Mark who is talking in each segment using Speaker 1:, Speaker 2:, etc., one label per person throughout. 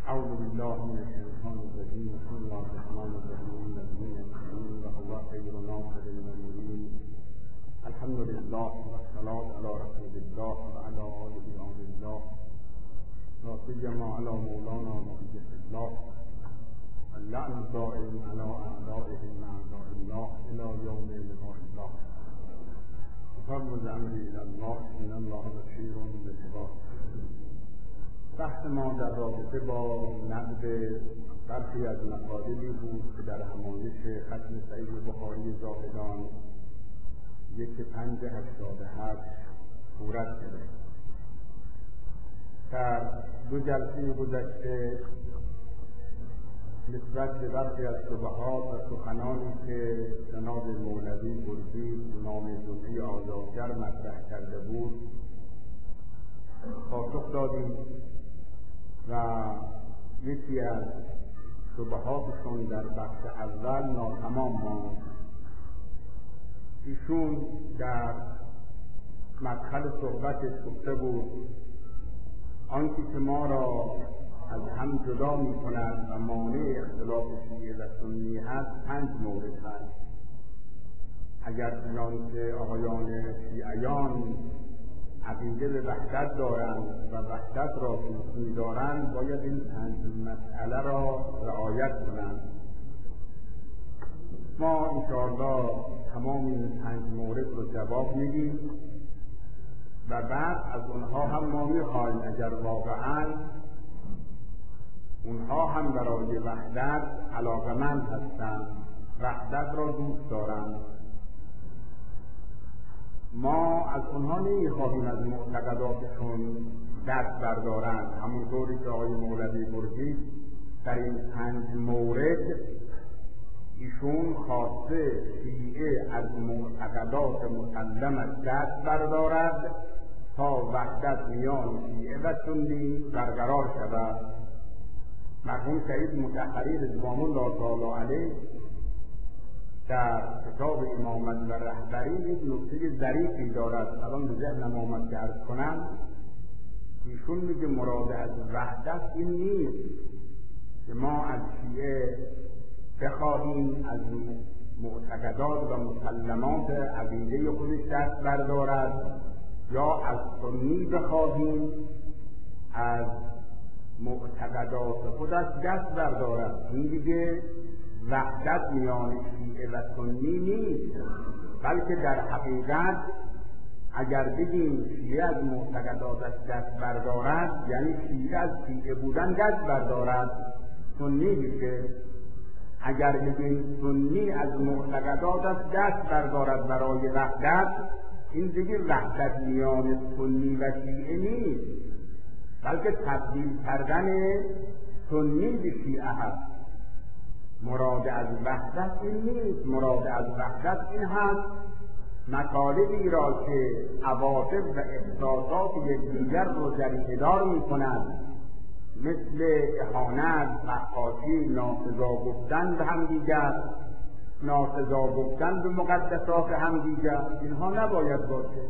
Speaker 1: أعوذ بالله من الشيطان الرجيم. بسم الله الرحمن الرحيم. الذين يؤمنون وهو خير ناصر ومعين. الحمد لله والصلاة على رسول الله وعلى آله وصحبه الله لا سيما على مولانا محمد الله. اللعن الدائم على أعدائهم أعداء الله إلى يوم لقاء الله. ففوض أمري إلى الله إن الله بشير بالعباد. بحث ما در رابطه با نقد برخی از مطالبی بود که در همایش ختم صحیح بخاری زاهدان 1587 صورت گرفت. در دو جلسه گذشته نسبت به برخی از شبهات و سخنانی که جناب مولوی برزی امام جمعه آزادگر مطرح کرده بود پاسخ دادیم و یکی از شبهاتشون در بخش اول ناتمام ماند. ایشون در مدخل صحبتش گفته بود آنچه که ما را از هم جدا می کند و مانع اختلاف شیعه و سنی هست 5 مورد هست. اگر چنانکه آقایان شیعیان عقیده به وحدت دارند و وحدت را دوست دارند باید این 5 مسئله را رعایت کنند. ما انشاءالله تمام این 5 مورد رو جواب میدیم و بعد از اونها هم ما میخوایم اگر واقعا اونها هم برای وحدت علاقمند هستند، وحدت را دوست دارند، ما از اونها نمیخواهیم از معتقداتشون دست بردارند. همونطوری که آقای مولوی برزی در این 5 مورد ایشون خواسته شیعه از معتقدات مسلمش دست بردارد تا وحدت میان شیعه و سنی برقرار شود. مرحوم سید مطهری رضوان الله تعالی علیه در کتاب امامت و رهبری یک نکته ظریفی دارد، الان به ذهنم آمد که عرض کنم. ایشون میگه مراد از وحدت این نیست که ما از شیعه بخواهیم از معتقدات و مسلمات عقیده خودش دست بردارد یا از سنی بخواهیم از معتقدات خودش دست بردارد. این دیگه وحدت میان شیعه و سنی نیست، بلکه در حقیقت اگر بگیم شیعه از معتقداتش دست بردارد یعنی شیعه از شیعه بودن دست بردارد، سنی میشه. اگر بگیم سنی از معتقداتش دست بردارد برای وحدت، این دیگه وحدت میان سنی و شیعه نیست، بلکه تبدیل کردن سنی به شیعه هست. مراد از وحدت این نیست. مراد از وحدت این هست مطالبی را که عواطف و احساسات یکدیگر رو جریحه دار می کنند، مثل اهانت، فحاشی، ناسزا گفتن به همدیگر، ناسزا گفتن به مقدسات همدیگر، اینها نباید باشه.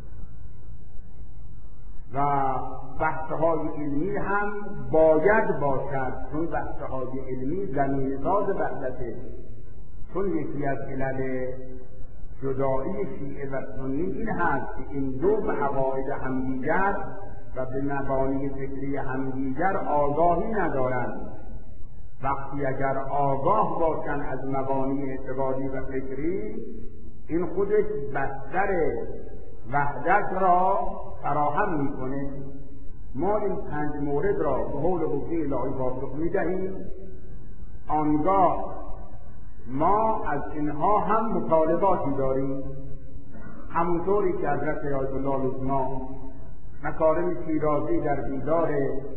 Speaker 1: و بحث‌های علمی هم باید باشد، چون بحث‌های علمی زمینه‌ساز وحدته. چون یکی از علل جدایی شیعه و سنی این هست که این دو به عقاید همدیگر و به مبانی فکری همدیگر آگاهی ندارند. وقتی اگر آگاه باشند از مبانی اعتقادی و فکری، این خودش بستر وحدت را فراهم میکنه. ما این 5 مورد را به حول قوه الهی پاسخ میدهیم، آنگاه ما از اینها هم مطالباتی داریم. همونطوری که حضرت آیت الله العظمی مکارم شیرازی در دیدار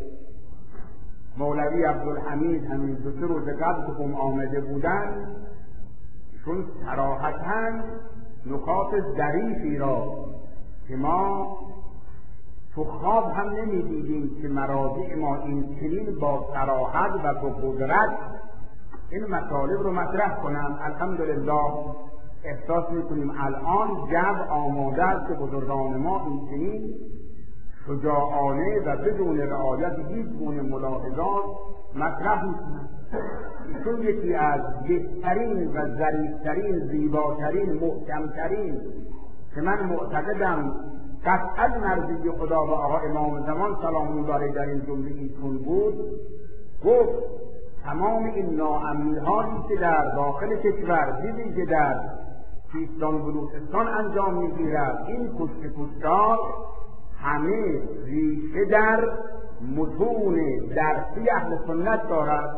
Speaker 1: مولوی عبدالحمید همین 2-3 روز قبل که قم آمده بودند، چون صراحتاً نکات ظریفی را که ما تو خواب هم نمیدیدیم که مراجع ما این چنین با صراحت و با قدرت این مطالب رو مطرح کنم. الحمدلله احساس میکنیم الان جو آماده است که بزرگان ما این چنین شجاعانه و بدون رعایت هیچ گونه ملاحظات مطرح میکنند. چون یکی از بهترین و ظریفترین، زیباترین، محکمترین که من معتقدم قطعا مرضی خدا و آقا امام زمان سلام الله علیه در این جمله ایشون بود، گفت تمام این ناامنی‌هایی که در داخل کشور بویژه در سیستان و بلوچستان انجام می‌گیرد، این کشتار همه ریشه در متون درسی اهل سنت دارد.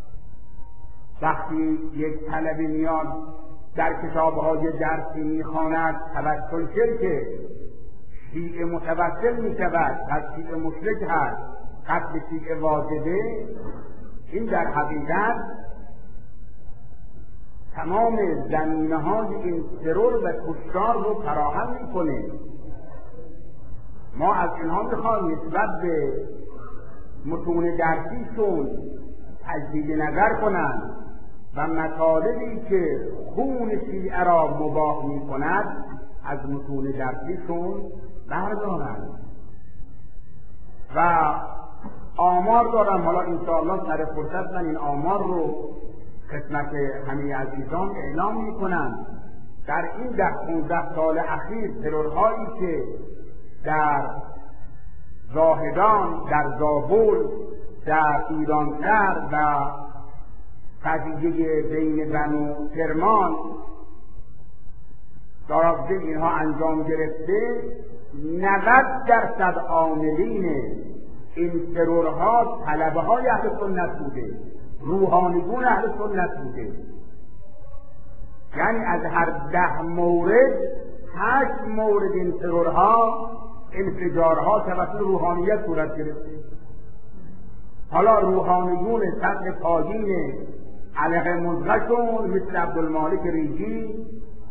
Speaker 1: وقتی یک طلبی میاد در کتاب‌های درسی می‌خواند توسل که شیعه متوسل می‌شود، از شیعه مشرک هست، قتل شیعه واجبه، این در حقیقت تمام زمینه‌های این ترور و کشتار رو فراهم می‌کنه. ما از اینها می‌خوایم نسبت به متون درسیشون تجدید نظر کنند و مطالبی که خون شیعه را مباح می‌کند از متون درسیشون بردارند. و آمار دارم، حالا انشاءالله سر فرصت من این آمار رو خدمت همه عزیزان اعلام میکنم. در این 10-15 سال اخیر ترورهایی که در زاهدان، در زابل، در ایرانشهر و قضیه بین بنو کرمان در اینها انجام گرفته، 90% عاملین این ترورها طلبه های اهل سنت بوده، روحانیون اهل سنت بوده. یعنی از هر 10 مورد 8 مورد این ترورها، انفجارها توسط روحانیت صورت گرفته. حالا روحانیون سطح پایین علیه مزغشون مثل عبدالمالک ریجی،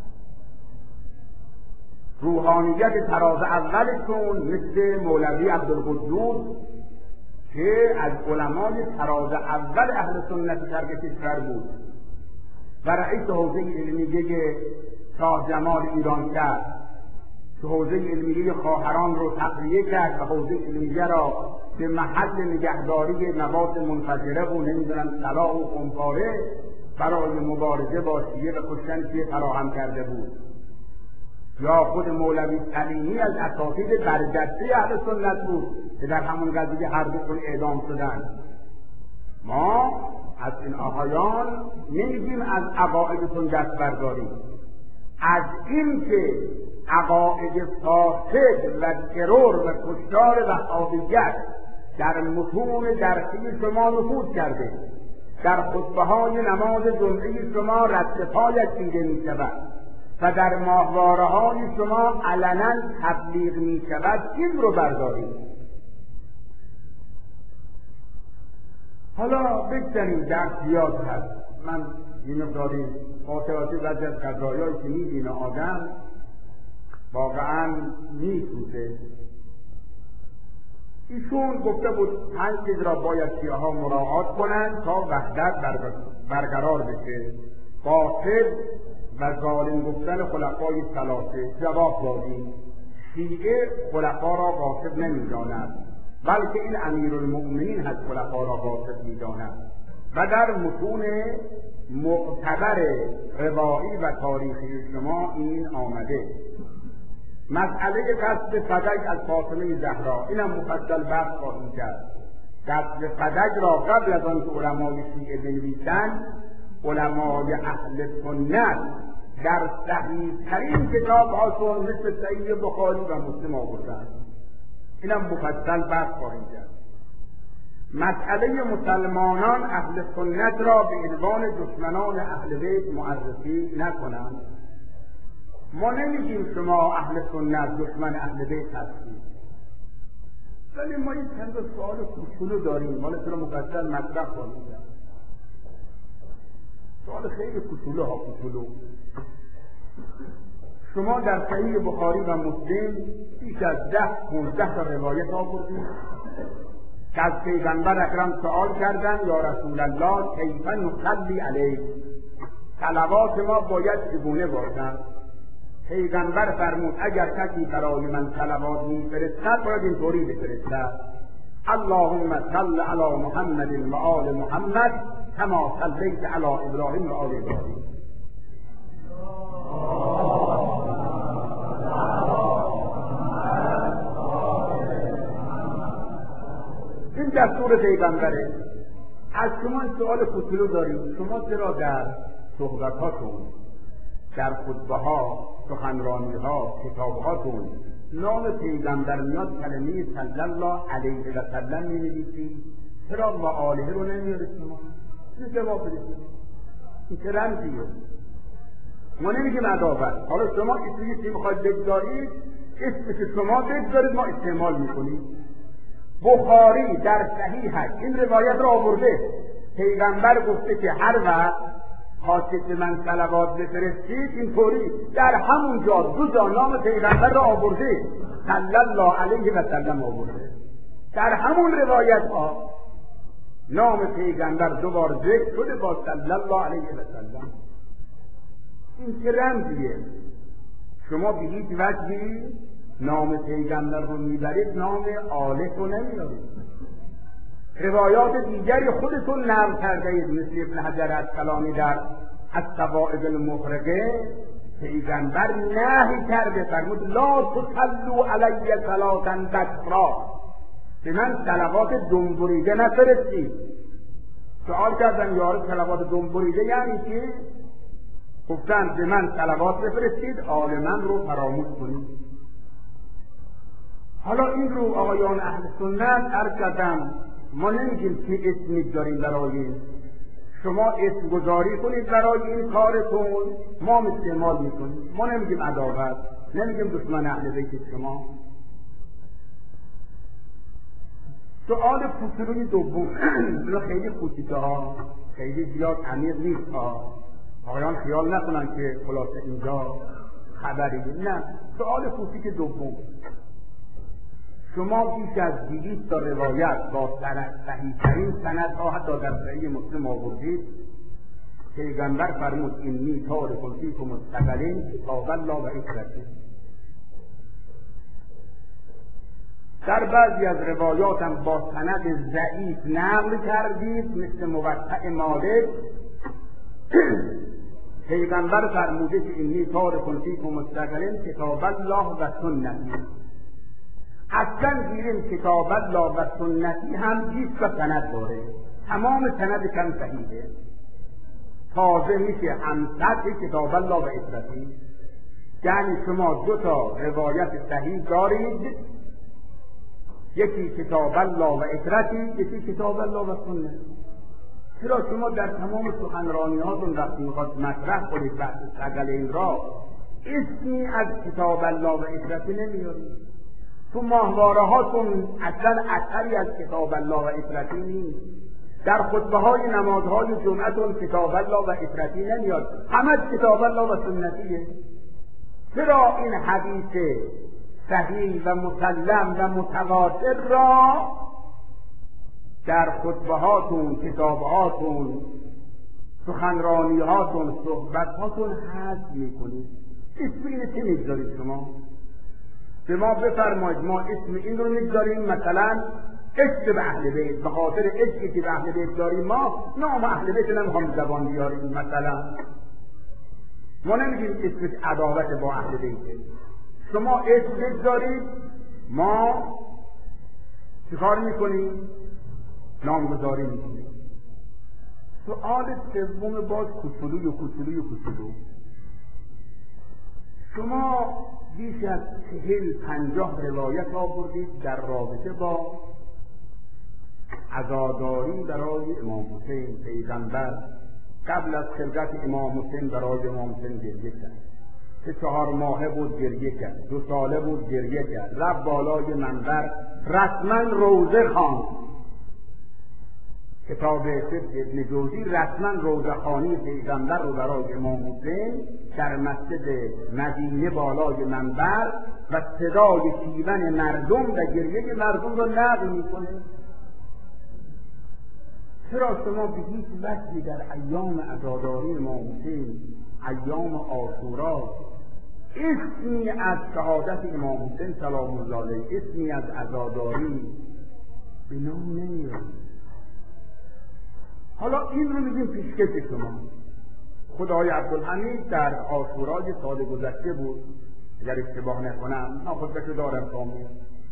Speaker 1: روحانیت تراز اولشون مثل مولوی عبدالقدوس که از علمای تراز اول اهل سنت شرق کشور بود و رئیس حوزه علمیه شاه جمال ایرانشهر که حوزه علمیه خواهران رو تقویه کرد و حوزه علمیه را به محل نگهداری مواد منفجره و نمیدونم سلاح و خمپاره برای مبارزه با شیعه و کشتن شیعه فراهم کرده بود. یا خود مولوی سلیمی از اساتید برجسته اهل سنت بود که در همون قضیه هر دوشون اعدام شدند. ما از این آقایان نمیگیم از عقایدتون دست برداریم، از این که عقاید فاسد و ترور و کشتار وهابیت در متون درسی شما نفوذ کرده، در خطبه‌های نماز جمعه شما رد پایش دیده می‌شود و در ماهواره‌های شما علنا تبلیغ می‌شود، این رو بردارید. حالا بگذاریم در زیاد هست. من این مقداری خاطراتی بعضی از قضایایی که می‌بینه آدم واقعا می‌سوزه. ایشون گفته بود 5 چیز را باید شیعه‌ها مراعات کنند تا وحدت برقرار بشه: باطل و ظالم گفتن خلفای ثلاثه. جواب دادیم شیعه خلفا را غاصب نمی‌داند، بلکه این امیرالمؤمنین از خلفا را غاصب می‌داند و در متون معتبر روایی و تاریخی شما این آمده. مسئله قصد فدک از فاطمه زهرا، اینم مفصل بحث خواهیم کرد. قصد فدک را قبل از آن که علمای شیعه بنویسند، علمای اهل سنت در صحیح‌ترین کتاب‌هاشون مثل صحیح بخاری و مسلم آوردند. اینم مفصل بحث خواهیم کرد. مسئله مسلمانان اهل سنت را به عنوان دشمنان اهل بیت معرفی نکنند. ما نمیگیم شما اهل سنت دشمن اهل بیت هستید، ولی ما این چند سوال کوچولو داریم، مال تو رو مفصل مطرح خواهیم کرد. سوال خیلی کوچولو. شما در صحیح بخاری و مسلم بیش از 10-15 تا روایت آوردید که از پیغمبر اکرم سوال کردن یا رسول الله کیف نصلی علیک، صلوات ما باید چگونه باشند؟ پیغمبر فرمود اگر کسی برای من صلوات میفرستد باید اینطوری بفرستد: اللهم صل علی محمد و آل محمد کما صلیت علی ابراهیم و آل ابراهیم. این دستور پیغمبره. از شما سوال کوچولو داریم: شما چرا در صحبتاتون، در خطبه‌ها، سخنرانی‌ها، کتاب‌هاتون نام پیغمبر میاد کلمه صلی الله علیه و سلم می‌نویسید؟ چرا و آله رو نمیارید شما؟ چه جواب بدید؟ این چه رمزیه؟ ما نمیگیم عداوت. حالا شما اسمی میخواید بگذارید، اسمی که شما بگذارید ما استعمال میکنید. بخاری در صحیحش این روایت را آورده. پیغمبر گفته که هر وقت خواستید به من صلوات بفرستید اینطوری در همون جا دو جا نام پیغمبر را آورده، صلی الله علیه و سلم آورده. در همون روایت ها نام پیغمبر دوبار ذکر شده با صلی الله علیه و سلم. این چه رمزیه؟ شما به هیچ وجهی نام پیغمبر رو میبرید، نام آله رو نمیارید. روایات دیگری خودتون نقل کرده اید، مثل ابن حجر عسقلانی در الصواعق المفرقه پیغمبر نهی کرده، فرمود لا تصلوا علی صلاة بکرا، به من صلوات دنبریده نفرستید. سوال کردن یارو صلوات دنبریده یعنی چی؟ گفتن به من صلوات بفرستید آل من رو فراموش کنید. حالا این رو آقایان اهل سنت عرض کردم ما نمیگیم که اسمی داریم برای این، شما اسم گذاری کنید برای این کارتون، ما استعمال میکنیم. ما نمیگیم عداوت، نمیگیم دشمن اهل بیت شما. سؤال کوچولوی دوم خیلی کوچیکه ها، خیلی زیاد عمیق نیست ها، آقایان خیال نکنن که خلاصه اینجا خبری. نه، سؤال کوچیک دوم: شما بیش از 200 تا روایت با صحیح‌ترین سندها حتی در صحیح مسلم آوردید. پیغمبر فرمود انی تارک فیکم الثقلین کتاب الله و عترتی. در بعضی از روایات هم با سند ضعیف نقل کردید، مثل موطأ مالک. پیغمبر فرموده که انی تارک فیکم الثقلین کتاب الله و سنتی. اصلا گیریم کتاب الله و سنتی هم 20 تا سند داره، تمام سند کم صحیحه، تازه میشه همسط کتاب الله و عترتی. یعنی شما 2 تا روایت صحیح دارید، یکی کتاب الله و عترتی، یکی کتاب الله و سنت. چرا شما در تمام سخنرانی هاتون وقتی میخواد مطرح کنید بحث ثقلین را اسمی از کتاب الله و عترتی نمیارید؟ تو ماهواره هاتون اصلا اثری از کتاب الله و عترتی نیست. در خطبه های نمازهای جمعتون کتاب الله و عترتی نمیاد، همه کتاب الله و سنتیه. چرا این حدیث صحیح و مسلم و متواتر را در خطبه هاتون، کتاب هاتون، سخنرانی هاتون، صحبت هاتون حذف میکنید؟ اسم اینه چه میگذارید شما؟ به ما بفرمایید، ما اسم این رو میگذاریم مثلا عشق به اهل بیت، به خاطر عشقی که به اهل بیت داریم ما نام اهل بیت نمیخوام زبان بیاریم. مثلا ما نمیگیم اسمش عداوت با اهل بیت. شما اسم بگذارید، ما چیکار میکنیم؟ نامگذاری میکنیم. سؤال سوم باز کوچولو. شما بیش از 40-50 روایت آوردید در رابطه با عزاداری برای امام حسین. پیغمبر قبل از خلقت امام حسین برای امام حسین گریه کرد، 4 ماهه بود گریه کرد، 2 ساله بود گریه کرد، رفت بالای منبر رسما روزه خواند. کتاب ابن جوزی رسما روزه خوانی پیغمبر رو برای امام حسین در مسجد مدینه بالای منبر و صدای کیون مردم و گریه مردم رو نقل میکنه. چرا شما به هیچ وجهی در ایام عزاداری امام حسین، ایام عاشورا، اسمی از شهادت امام حسین سلام الله علیه، اسمی از عزاداری به نام نمیاد. حالا این رو میگیم پیشکش شما. خدای عبدالحمید در عاشورای سال گذشته بود اگر اشتباه نکنم، من خودشو دارم کامل،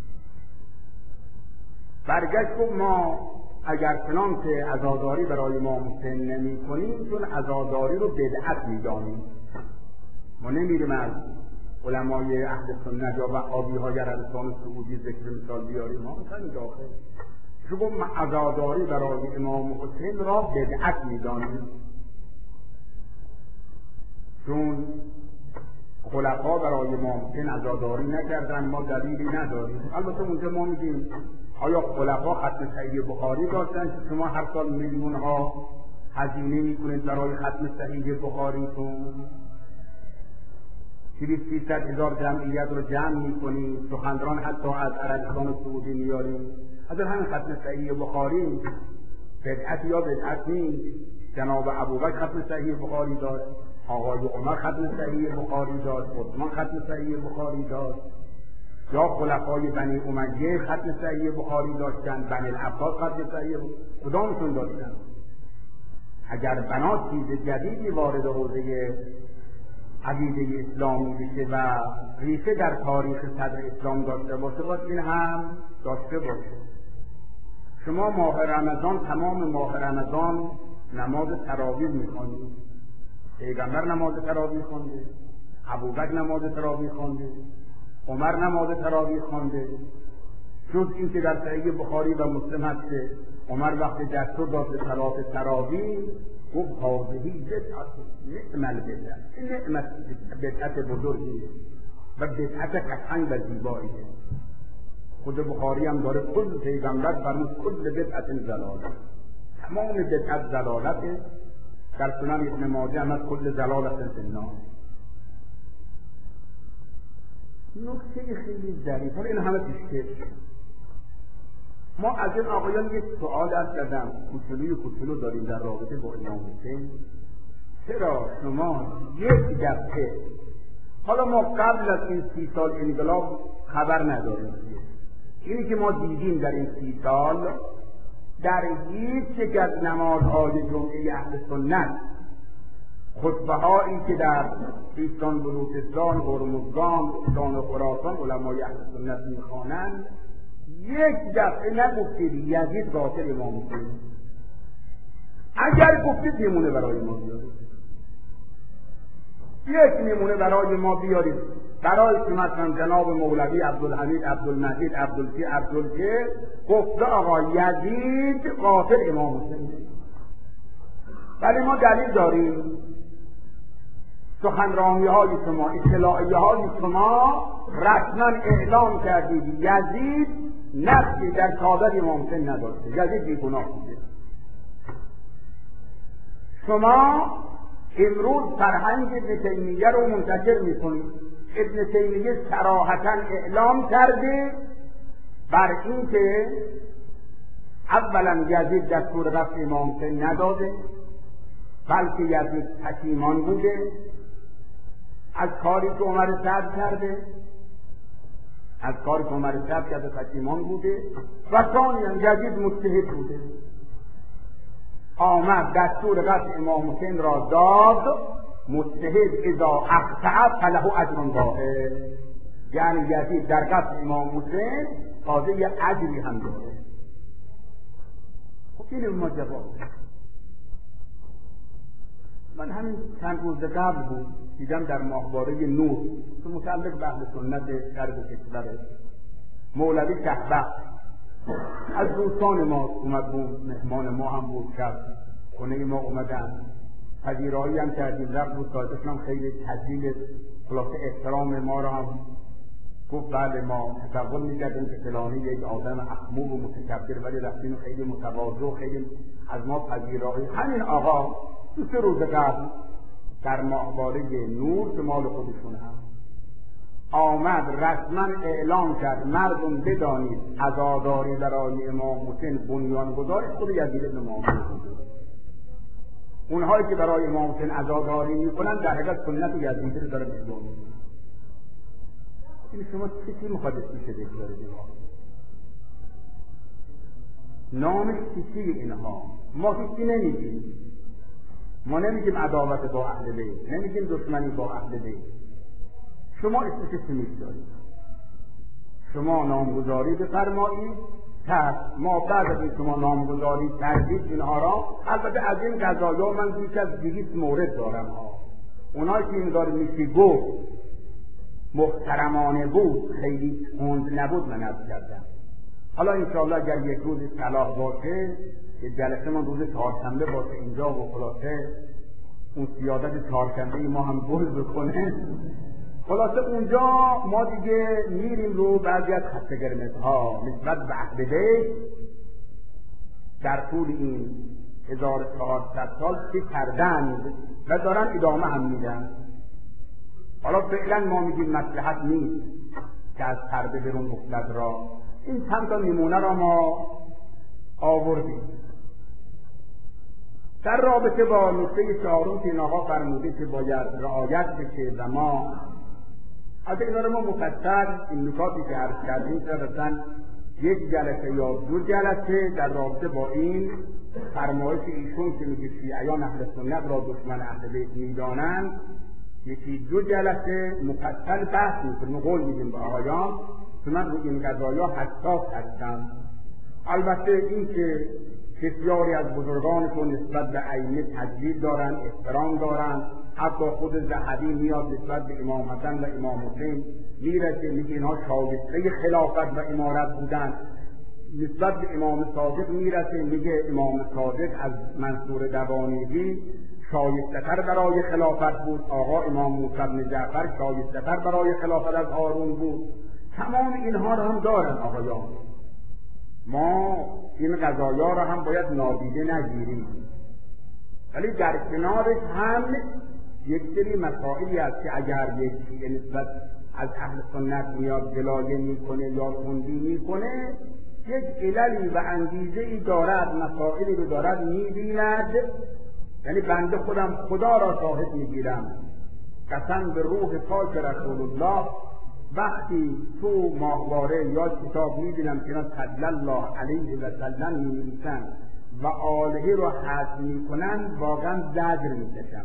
Speaker 1: برگشت گفت ما اگر چنان که عزاداری برای امام حسین نمی کنیم چون عزاداری رو بدعت میدانیم، ما نمیریم از علمای اهل سنت یا وهابی های عربستان سعودی ذکر مثال بیاریم، ما مثلا داخل شو گفت ما عزاداری برای امام حسین را بدعت میدانیم چون خلفا برای امام حسین عزاداری نکردن، ما دلیلی نداریم. البته اونجا ما میگیم آیا خلفا ختم صحیح بخاری داشتن که شما هر سال میلیون ها هزینه میکنید برای ختم صحیح بخاریتون؟ 200,000 جمعیت رو جمع میکنید، سخنران حتی از عربستان سعودی میارید. از همین ختم صحیح بخاری بدعت یا بدعت نیست. جناب ابوبکر ختم صحیح بخاری داشت، آقای عمر ختم صحیح بخاری داشت، عثمان ختم صحیح بخاری داشت، یا خلفای بنی امیه ختم صحیح بخاری داشتن، بنی العباس ختم صحیح کدامشون داشتن؟ اگر بنا چیز جدیدی وارد حوزه عقیده اسلامی بشه و ریشه در تاریخ صدر اسلام داشته باشه، باید این هم داشته باشه. شما ماه رمضان، تمام ماه رمضان نماز تراویح میخوانید، پیغمبر نماز تراویح خوانده، ابوبکر نماز تراویح خوانده، عمر نماز تراویح خوانده. جز این که در صحیح بخاری و مسلم هست که عمر وقتی دستور داد به صلات تراویح گفت هذه بدعت نعم البدعت، این نعمت بدعت بزرگیه و بدعت قطعا و زیباییه. خود بخاری هم داره کل پیغمبر فرمود کل بدعت ضلالت، تمام بدعت ضلالته. در سنن ابن ماجه هم کل ضلالت فی النار. نکته خیلی ظریف، این همه پیشکش. ما از این آقایان یک سوال از کردم کوچولو داریم در رابطه با امام حسین. چرا شما یک دفعه، حالا ما قبل از این 30 سال انقلاب خبر نداریم، اینی که ما دیدیم در این 30 سال در هیچ یک از نمازهای جمعه اهل سنت، خطبه هایی که در سیستان، بلوچستان، هرمزگان، استان خراسان علمای اهل سنت میخوانند، یک دفعه نگفتید یزید قاتل امام حسین. اگر گفتید نمونه برای ما بیارید، یک نمونه برای ما بیارید، برای که مثلا جناب مولوی عبدالحمید عبدالمجید عبدالکه گفته آقا یزید قاتل امام حسین. ولی ما دلیل داریم، سخنرانی های شما، اطلاعیه های شما رسما اعلام کردید یزید نقشی در کابر امام حسین نداشته، یزید بیگناه بوده. شما امروز فرهنگ ابن تیمیه رو منتشر میکنید. ابن تیمیه صراحتا اعلام کرده بر این که اولا یزید دستور قتل امام حسین نداده، بلکه یزید پشیمان بوده از کاری که عمر سعد کرده، پشیمان بوده و ثانیا یزید مجتهد بوده، آمد دستور قتل امام حسین را داد. مجتهد اذا اخطأ فله اجر واحد، یعنی یزید در قتل امام حسین تازه یه اجری هم داره. خب این ما جواب. من همین چند روز قبل بود دیدم در ماهواره نور که متعلق به اهل سنت غرب کشور، مولوی شهبخش از دوستان ما اومد بود، مهمان ما هم بود، شب خونه ما اومدن، پذیرایی هم کردیم، رفت بود صاحبشون هم خیلی تجلیل خلاصه احترام ما را هم گفت بله ما تصور میکردیم که فلانی یک آدم احمق و متکبر، ولی رفتیم خیلی متواضع، خیلی از ما پذیرایی. همین آقا 2 روز قبل در ماهواره نور که مال خودشون هم آمد رسما اعلام کرد مردم بدانید عزاداری برای امام حسین بنیانگذار خود یزید بن معاویه بود. اونهایی که برای امام حسین عزاداری میکنن در حقیقت سنت یزید رو دارن اجرا میکنن. این شما چی میخواد اسمش بگذارید؟ نامش چی اینها؟ ما هیچی نمیگیم. ما نمیگیم عداوت با اهل بیت، نمیگیم دشمنی با اهل بیت. شما اسمش چی میگذارید؟ شما نامگذاری بفرمایید، ما بعد از این شما نامگذاری کردید اینها را، البته از این قضایا من بیش از 200 مورد دارم اونایی که این داره میشه گفت محترمانه بود، خیلی تند نبود، من عرض کردم. حالا انشاءالله اگر یک روز صلاح باشه، یک جلسه من روز چهارشنبه باشه اینجا و خلاصه اون سیادت چهارشنبه ما هم گل بکنه، خلاصه اونجا ما دیگه میریم رو بعضی از خط قرمزها نسبت به اهل بیت در طول این 1400 سال چه کردند و دارن ادامه هم میدن. حالا فعلا ما میگیم مصلحت نیست که از پرده برون افتد را. این چند تا نمونه را ما آوردیم. در رابطه با نکته 4 که این آقا فرموده که باید رعایت بشه و ما از اینا رو ما مفصل این نکاتی که عرض کردیم مثلا یک جلسه یا 2 جلسه در رابطه با این فرمایش ایشون که میگه شیعیان اهل سنت را دشمن اهل بیت میدانند، 1-2 جلسه مفصل بحث میکنیم. قول میدیم به آقایان که من روی این قضایا حساس هستم. البته این که بسیاری از بزرگانتون نسبت به ائمه تجدید دارن، احترام دارن، حتی خود ذهبی میاد نسبت به امام حسن و امام حسین میرسه میگه اینها شایسته خلافت و امارت بودن، نسبت به امام صادق میرسه میگه امام صادق از منصور دوانیجی شایسته‌تر برای خلافت بود، آقا امام موسی بن جعفر شایسته‌تر برای خلافت از هارون بود. تمام اینها رو هم دارن آقایان. ما این قضایا را هم باید نادیده نگیریم، ولی در کنارش هم یک سری مسائلی است که اگر یک شیعه نسبت از اهل سنت میاد گلایه میکنه یا تندی میکنه، یک عللی و انگیزه ای دارد، مسائلی رو دارد میبیند. یعنی بنده خودم خدا را شاهد میگیرم، قسم به روح پاک رسول الله، وقتی تو ماهواره یا کتاب میبینم که صلی الله علیه و سلم می‌نویسن و آله رو حذف میکنن، واقعا زجر میکشم.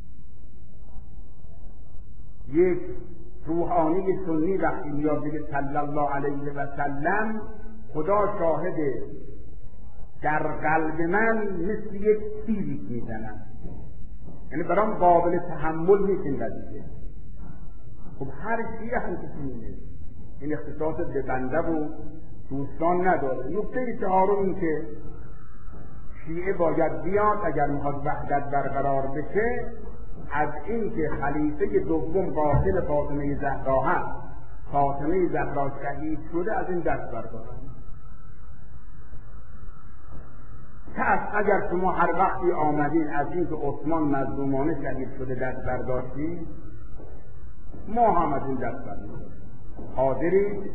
Speaker 1: یک روحانی سنی وقتی میاد بگه صلی الله علیه و سلم، خدا شاهده در قلب من مثل یک تیری میزنن، یعنی برام قابل تحمل نیست این قضیه. خب هر شیعه هم که این اختصاص به بنده و دوستان نداره. نکته 4 این که شیعه باید بیاد اگر میخواد وحدت برقرار بشه، از این که خلیفه دوم قاتل فاطمه زهرا هست، فاطمه زهرا شهید شده، از این دست بردارن. پس اگر شما هر وقتی آمدین از این که عثمان مظلومانه شهید شده دست برداشتید، ما هم از این دست برداریم. حاضرید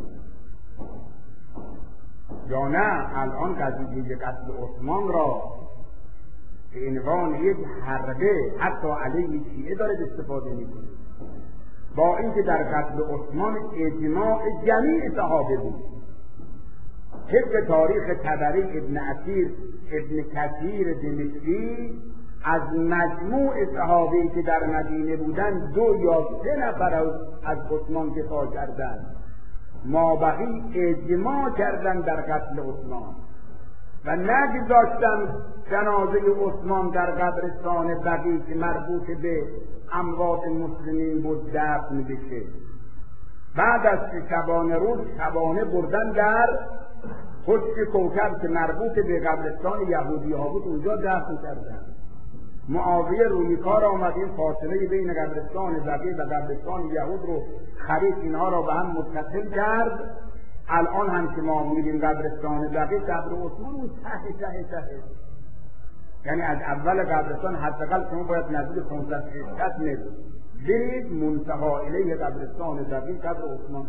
Speaker 1: یا نه الان قضیه قتل عثمان را به عنوان یک حربه حتی علیه شیعه داره استفاده میکنه، با اینکه در قتل عثمان اجماع جمیع صحابه بود. طبق تاریخ طبری، ابن اثیر، ابن کثیر دمشقی، از مجموع صحابه‌ای که در مدینه بودند 2 یا 3 نفر از عثمان دفاع کردند، مابقی اجماع کردند در قتل عثمان و نگذاشتند جنازه عثمان در قبرستان بقیع که مربوط به اموات مسلمین بود دفن بشه. بعد از شبانه روز شبانه بردن در خشک کوکب که مربوط به قبرستان یهودی ها بود، اونجا دفن کردند. معاویه روی کار آمد، این فاصله بین قبرستان بقیع و قبرستان یهود رو خرید، اینها را به هم متصل کرد. الان هم که ما میریم قبرستان بقیع، قبر عثمان اون ته، یعنی از اول قبرستان حداقل شما باید نزدیک 500 متر برید منتهی الیه قبرستان بقیع، قبر عثمان.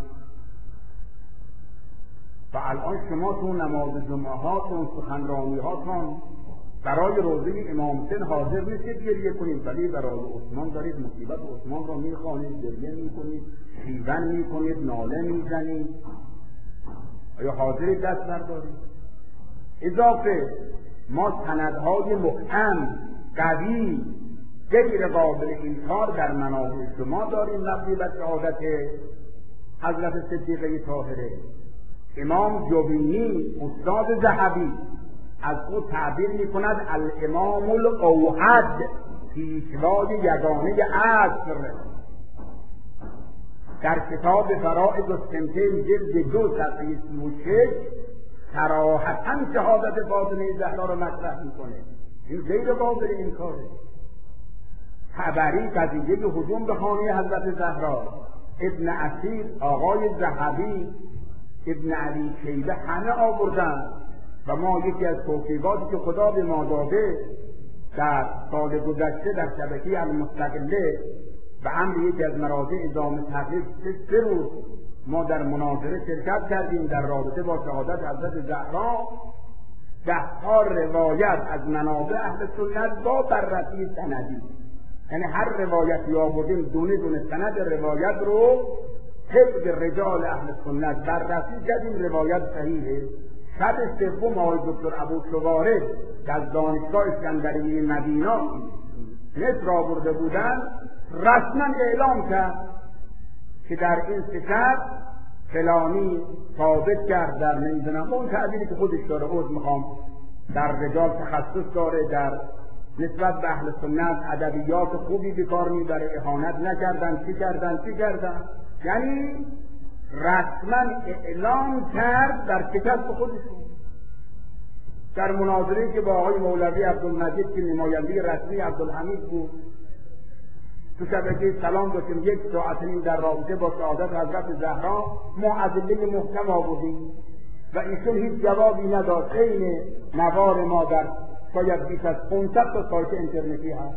Speaker 1: و الان شما تو نماز جمعه هاتون، سخنرانی هاتون برای روزه امام حسین حاضر نیستید گریه کنید، ولی برای عثمان دارید مصیبت عثمان را میخوانید، گریه میکنید، شیون میکنید، ناله میزنید. آیا حاضرید دست بردارید؟ اضافه ما سندهای محکم قوی غیر قابل انکار در منابع شما داریم مبنی بر شهادت حضرت صدیقه طاهره. امام جوینی استاد ذهبی از او تعبیر میکند الامام الاوحد، پیشوای یگانه عصر. در کتاب فرائض السنتین جلد 2 صفحه 36 صراحتاً شهادت فاطمه زهرا را مطرح میکنه. این غیر قابل انکاره. خبری قضیه هجوم به خانه حضرت زهرا، ابن اسیر، آقای ذهبی، ابن علی شیبه همه آوردن و ما یکی از توصیفاتی که خدا به ما داده در سال گذشته در شبکه المستقله و امر یکی از مراجع ادامه تحقیق 3 روز ما در مناظره شرکت کردیم در رابطه با شهادت حضرت زهرا. 10 روایت از منابع اهل سنت با بررسی سندی، یعنی هر روایتی آوردیم دونه دونه سند روایت رو طبق رجال اهل سنت بررسی کردیم، روایت صحیحه. شب سوم آقای دکتر ابو شوارد که از دانشگاه اسکندریه مدینه مصر آورده بودن رسما اعلام کرد که در این سکر فلانی ثابت کرد در نمیدونم اون تعبیری که خودش داره، عذر میخوام، در رجال تخصص داره، در نسبت به اهل سنت ادبیات خوبی به کار میبره، اهانت نکردن، چی کردن، یعنی رسما اعلام کرد در شکست خودشون. در مناظره که با آقای مولوی عبدالمجید که نماینده رسمی عبدالحمید بود تو شبکه سلام داشتیم 1 ساعت و نیم در رابطه با شهادت حضرت زهرا، ما ادله محکم آوردیم و ایشون هیچ جوابی نداد. عین نوار ما در شاید بیش از 500 تا سایت اینترنتی هست.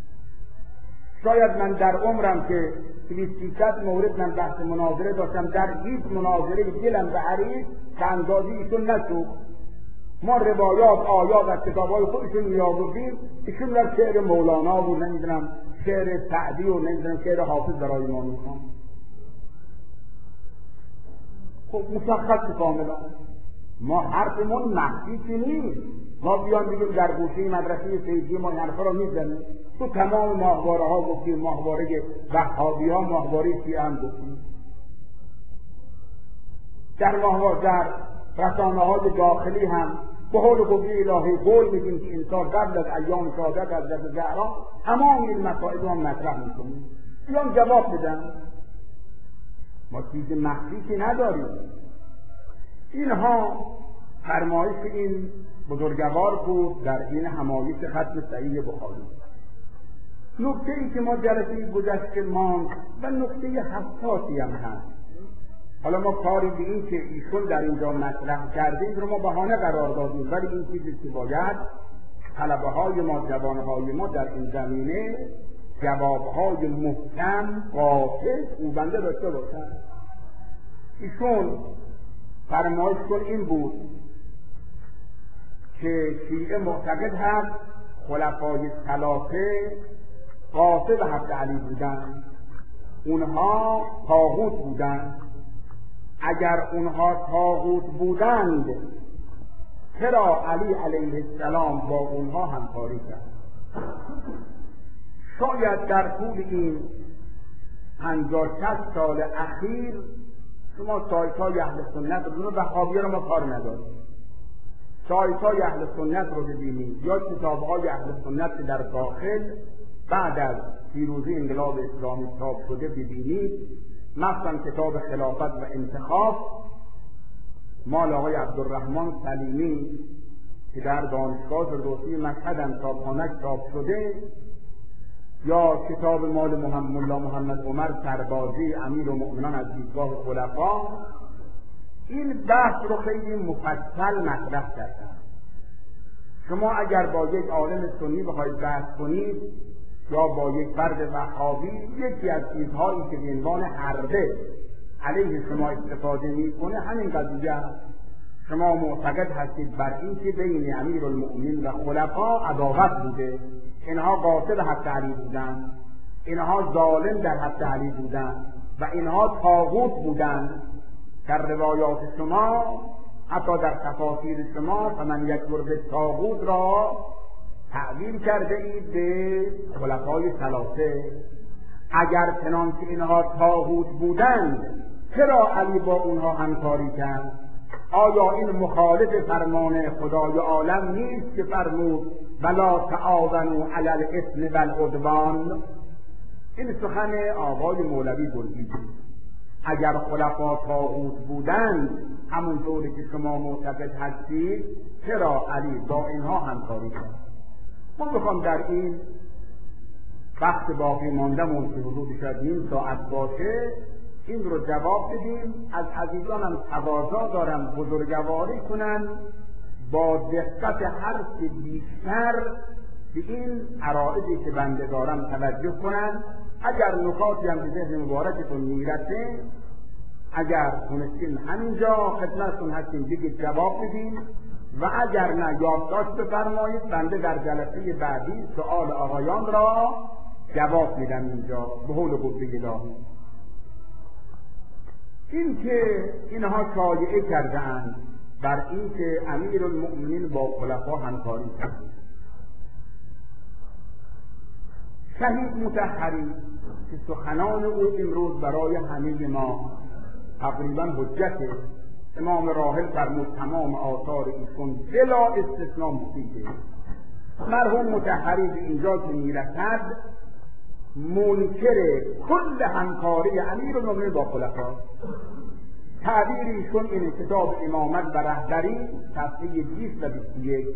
Speaker 1: شاید من در عمرم که 200 مورد من بحث مناظره داشتم، در هیچ مناظره دلم به عریض به اندازه ایشون نسوخت. ما روایات آیات از کتاب‌های خودشون می‌آوردیم، ایشون در شعر مولانا و نمیدونم شعر سعدی و نمیدونم شعر حافظ برای ما می‌خوان. خب مشخص کاملا ما حرفمون مخفی نیست. ما بیان بگیم در گوشه مدرسه فیضی ما این حرفا رو میزنیم. تو تمام ماهواره ها گفتیم، ماهواره وهابی ها، ماهواره شیعه هم گفتیم. در ماهواره در رسانه های داخلی هم به حول قوی الهی قول میگیم که انسان قبل از ایام شهادت حضرت زهرا تمام این مسائل رو هم مطرح میکنیم. بیان جواب بدن. ما چیز مخفی که نداریم. اینها فرمایش این بزرگوار بود در این همایش ختم صحیح بخاری. نکته ای که ما جلسه گذشته ماند و نکته حساسی هم هست. حالا ما کاری به این که ایشون در اینجا مطرح کردیم رو ما بهانه قرار دادیم، ولی این چیزی که باید طلبه های ما، جوانهای ما در این زمینه جوابهای محکم، قاطع، خوبنده داشته باشن. ایشون فرمایششون این بود که شیعه معتقد هست خلفای ثلاثه قاطع به حق علی بودن، اونها طاغوت بودند. اگر اونها طاغوت بودند چرا علی علیه السلام با اونها همکاری کرد؟ شاید در طول این 50-60 سال اخیر شما سایت‌های اهل سنت رو وهابیه رو ما کار نداریم. سایت‌های اهل سنت رو ببینید یا کتاب‌های اهل سنت در داخل بعد از پیروزی انقلاب اسلامی چاپ شده ببینید، مثلا کتاب خلافت و انتخاب مال آقای عبدالرحمن سلیمی که در دانشگاه فردوسی مشهد انصابخانه چاپ شده، یا کتاب مال ملا محمد عمر سربازی امیر المؤمنان از دیدگاه خلفا، این بحث رو خیلی مفصل مطرح کردن. شما اگر با یک عالم سنی بخواید بحث کنید یا با یک فرد وهابی، یکی از چیزهایی که به عنوان حربه علیه شما استفاده میکنه همین قضیه. شما معتقد هستید بر این که بین امیرالمؤمنین و خلفا عداوت بوده، اینها قاصد حق علی بودند، اینها ظالم در حق علی بودند و اینها طاغوت بودند. در روایات شما حتی در تفاسیر شما فمن یکفر بالطاغوت را تعبیر کرده اید به خلفای ثلاثه. اگر چنانچه اینها طاغوت بودند چرا علی با اونها همکاری کرد؟ آیا این مخالف فرمان خدای عالم نیست که فرمود ولا تعاونوا علی الاثم والعدوان؟ این سخن آقای مولوی گرگی بود. اگر خلفا طاغوت بودند همونطوری که شما معتقد هستید چرا علی با اینها همکاری کرد؟ ما میخوام در این وقت باقی مانده‌مون که حدود شاید نیم ساعت باشه این رو جواب بدیم. از عزیزانم تقاضا دارم بزرگواری کنن با دقت حرف بیشتر به این عرائضی که بنده دارم توجه کنن. اگر نکاتی هم به ذهن مبارکتون میرسه، اگر تونستیم همینجا خدمتتون هستیم بگید جواب بدیم و اگر نه یادداشت بفرمایید، بنده در جلسه بعدی سؤال آقایان را جواب میدم اینجا به حول قوه الهی. این که اینها شایعه کرده اند بر این که امیرالمؤمنین با خلفا همکاری کرد. شهید مطهری که سخنان او امروز برای همه ما تقریبا حجته، امام راحل فرمود تمام آثار ایشون بلا استثناء مفیده. مرحوم مطهری به اینجا که میرسد منکر کل همکاری امیرالمؤمنین با خلفا. تعبیر ایشون این کتاب امامت و رهبری صفحه 20 و 21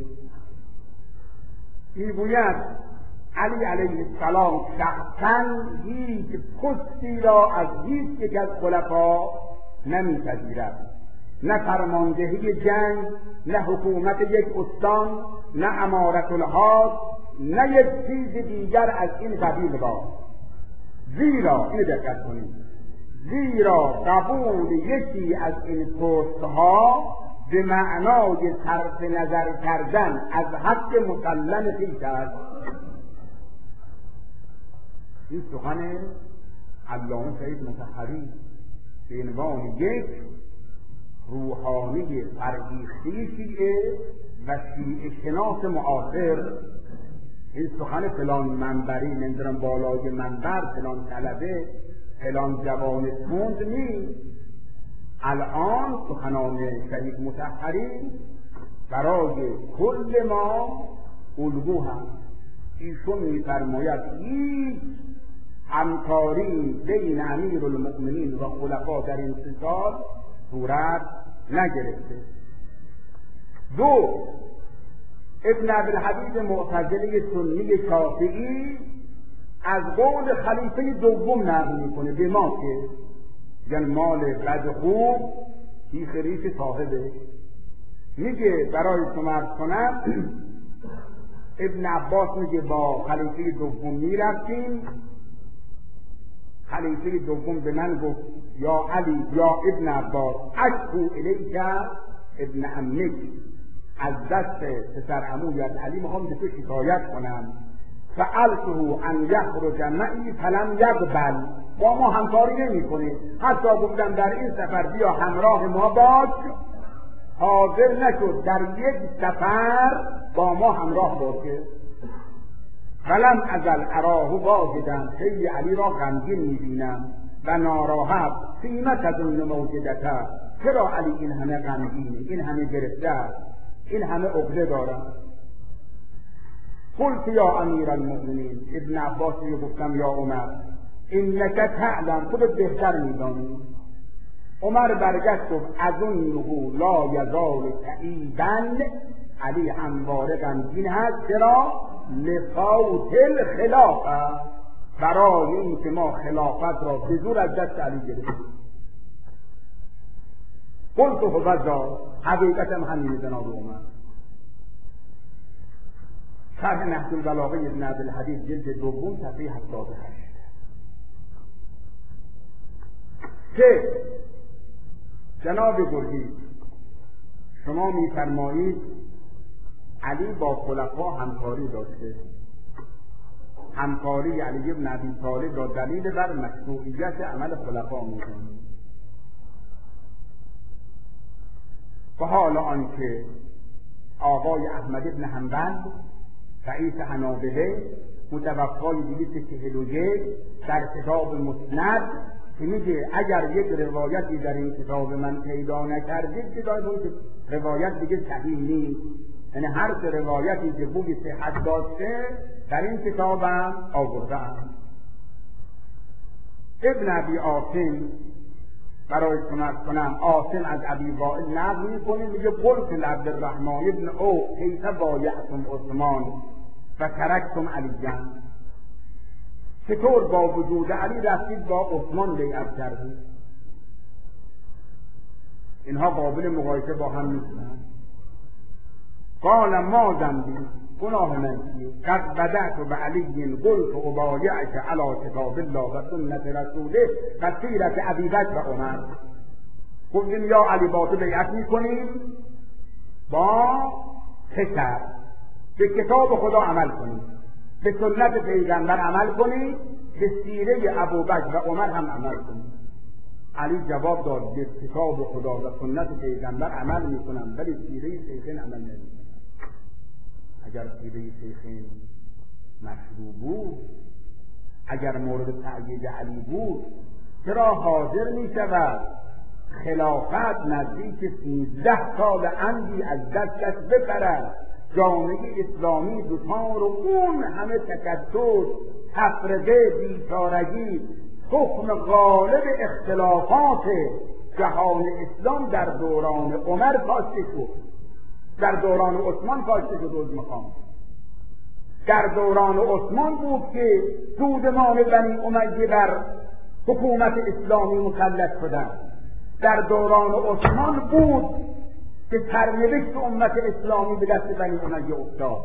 Speaker 1: میگوید علی علیه السلام شخصا هیچ پستی را از هیچ یک از خلفا نمیپذیرد، نه فرماندهی جنگ، نه حکومت یک استان، نه امارت الحاج، نه یک چیز دیگر از این قبیل را. زیرا این دقت کنید، زیرا قبول یکی از این پستها به معنای صرف نظر کردن از حق مسلم خویش است. این سخن علامه شهید مطهری به عنوان یک روحانی فرهیخته شیعه و شیعه شناس معاصر، این سخن فلان منبری نمیدونم بالای منبر فلان طلبه فلان جوان تند نیست. الان سخنان شهید مطهری برای کل ما الگو هست. ایشون میفرماید هیچ همکاری بین امیرالمؤمنین و خلفا در این سال صورت نگرفته. دو، ابن عبدالحمید معتزلی سنی شافعی از قول خلیفه دوم نقل میکنه به ما که یعنی مال بد خوب کیف ریش صاحبه. میگه برای شما عرض کنم ابن عباس میگه با خلیفه دوم میرفتیم، خلیفه دوم به من گفت یا علی یا ابن عباس اشکو الیک ابن عمک، از دست پسر عمویت علی میخوام به تو شکایت کنم. سألته ان یخرج معی فلم یقبل، با ما همکاری نمیکنه، حتی گفتم در این سفر بیا همراه ما باش، حاضر نشد در یک سفر با ما همراه باشه. فلم ازل اراه واجدا، خیلی علی را غمگین میبینم و ناراحت، فیمت از اون موجدته، چرا علی این همه غمگینه، این همه گرفته است، این همه عقده دارد. قلت یا امیر المؤمنین، ابن عباس گفتم یا عمر انک تعلم، تو بهتر میدانی. عمر برگشت گفت اظنه لا یزال کئیبا، علی همواره غمگین هست. چرا؟ لفوت الخلافه، برای این که ما خلافت را به زور از دست علی گرفتیم. قلت هوذا، حقیقت هم همین جناب عمر. شرح نهج البلاغه ابن عبدالحدید جلد دوم صفحه 78. که جناب گرگی شما می‌فرمایید علی با خلفا همکاری داشته. همکاری علی بن ابی طالب را دلیل بر مشروعیت عمل خلفا می‌کنید. و حالا آنکه آقای احمد بن حنبل رئیس حنابله متوفای 241 در کتاب مسند که میگه اگر یک روایتی در این کتاب من پیدا نکردید که داید اون روایت دیگه صحیح نیست، یعنی هر روایتی که بوی صحت داشته در این کتابم آورده‌ام. ابن ابی عاصم برای کنم عاصم از ابی وائل نقل می‌کنه، میگه قلت لعبدالرحمن ابن او کیف بایعتم عثمان و ترکتم علیًا، چطور با وجود علی رفتید با عثمان بیعت کردید؟ اینها قابل مقایسه با هم نیستن. قال ما ذنبی، گناه من چیه؟ قد بدأت بعلی قلت ابایعک علی کتاب الله و سنت رسوله و سیرت ابی بکر و عمر. گفتیم یا علی با تو بیعت میکنیم با خطر به کتاب خدا عمل کنیم، به سنت پیغمبر عمل کنیم، به سیره ابوبکر و عمر هم عمل کنیم. علی جواب داد به کتاب خدا و سنت پیغمبر عمل میکنم ولی سیره شیخین عمل نمیکنم. اگر سیره شیخین مشروع بود، اگر مورد تأیید علی بود، چرا حاضر می شود خلافت نزدیک 13 سال عمدی از دستش بپرد، جامعه اسلامی دوچار و اون همه تکدر، تفرقه، بیچارگی، حکم غالب اختلافات جهان اسلام در دوران عمر کاشته شد، در دوران عثمان کاشته شد. از مقام در دوران عثمان بود که دودمان بنی امیه بر حکومت اسلامی مسلط شدند. در دوران عثمان بود که سرنوشت امت اسلامی به دست بنی امیه افتاد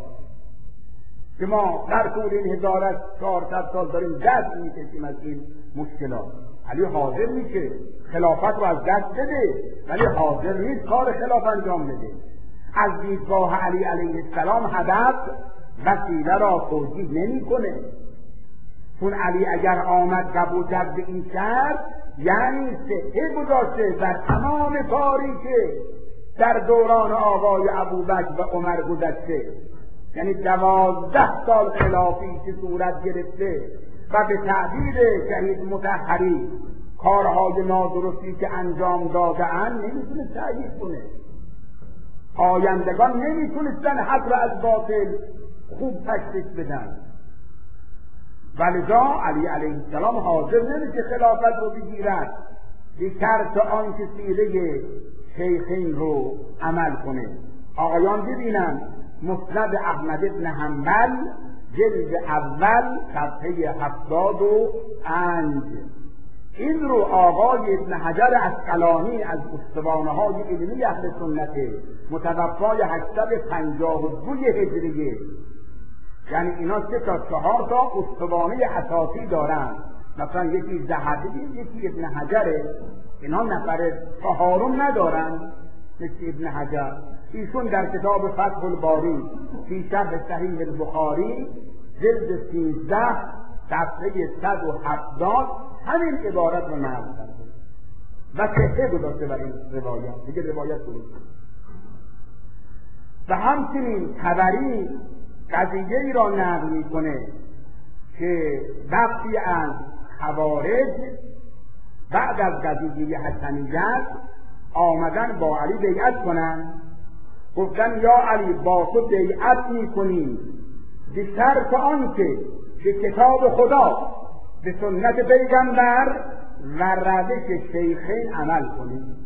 Speaker 1: که ما در طول این 1400 سال داریم دست میکشیم از این مشکلات. علی حاضر میشه خلافت رو از دست بده ولی حاضر نیست کار خلاف انجام بده. از دیدگاه علی علیه السلام هدف وسیله را توجیه نمیکنه، چون علی اگر آمد قبول کرد به این شرط یعنی صحه گذاشته در تمام کاری که در دوران آقای ابوبکر و عمر گذشته، یعنی 12 سال خلافی که صورت گرفته و به تعبیر شهید مطهری کارهای نادرستی که انجام داده‌اند نمیتونه تأیید کنه. آیندگان نمیتونستن حق را از باطل خوب تشخیص بدن. ولذا علی علیه السلام حاضر نمیشه خلافت رو بگیرد به شرط آنکه سیره شیخین رو عمل کنه. آقایان ببینن مسند احمد بن حنبل جلد اول صفحه 75 این رو آقای ابن حجر عسقلانی از استوانه‌های علمی اهل سنت متوفای 852 هجریه، یعنی اینا 3 تا 4 تا استوانه اساسی دارن، مثلا یکی ذهبی یکی ابن حجره، اینا نفر 4 ندارن مثل ابن حجر. ایشون در کتاب فتح الباری فی شرح صحیح البخاری جلد 13 صفحه 170 همین عبارت رو نقل کرده و صحه گذاشته بر این روایت، دیگه روایت درست. و همچنین طبری قضیه ای را نقل میکنه که وقتی از خوارج بعد از قضیه حسنیت آمدن با علی بیعت کنن، گفتن یا علی با تو بیعت میکنیم به شرط آنکه به کتاب خدا به سنت پیغمبر و روش شیخین عمل کنیم.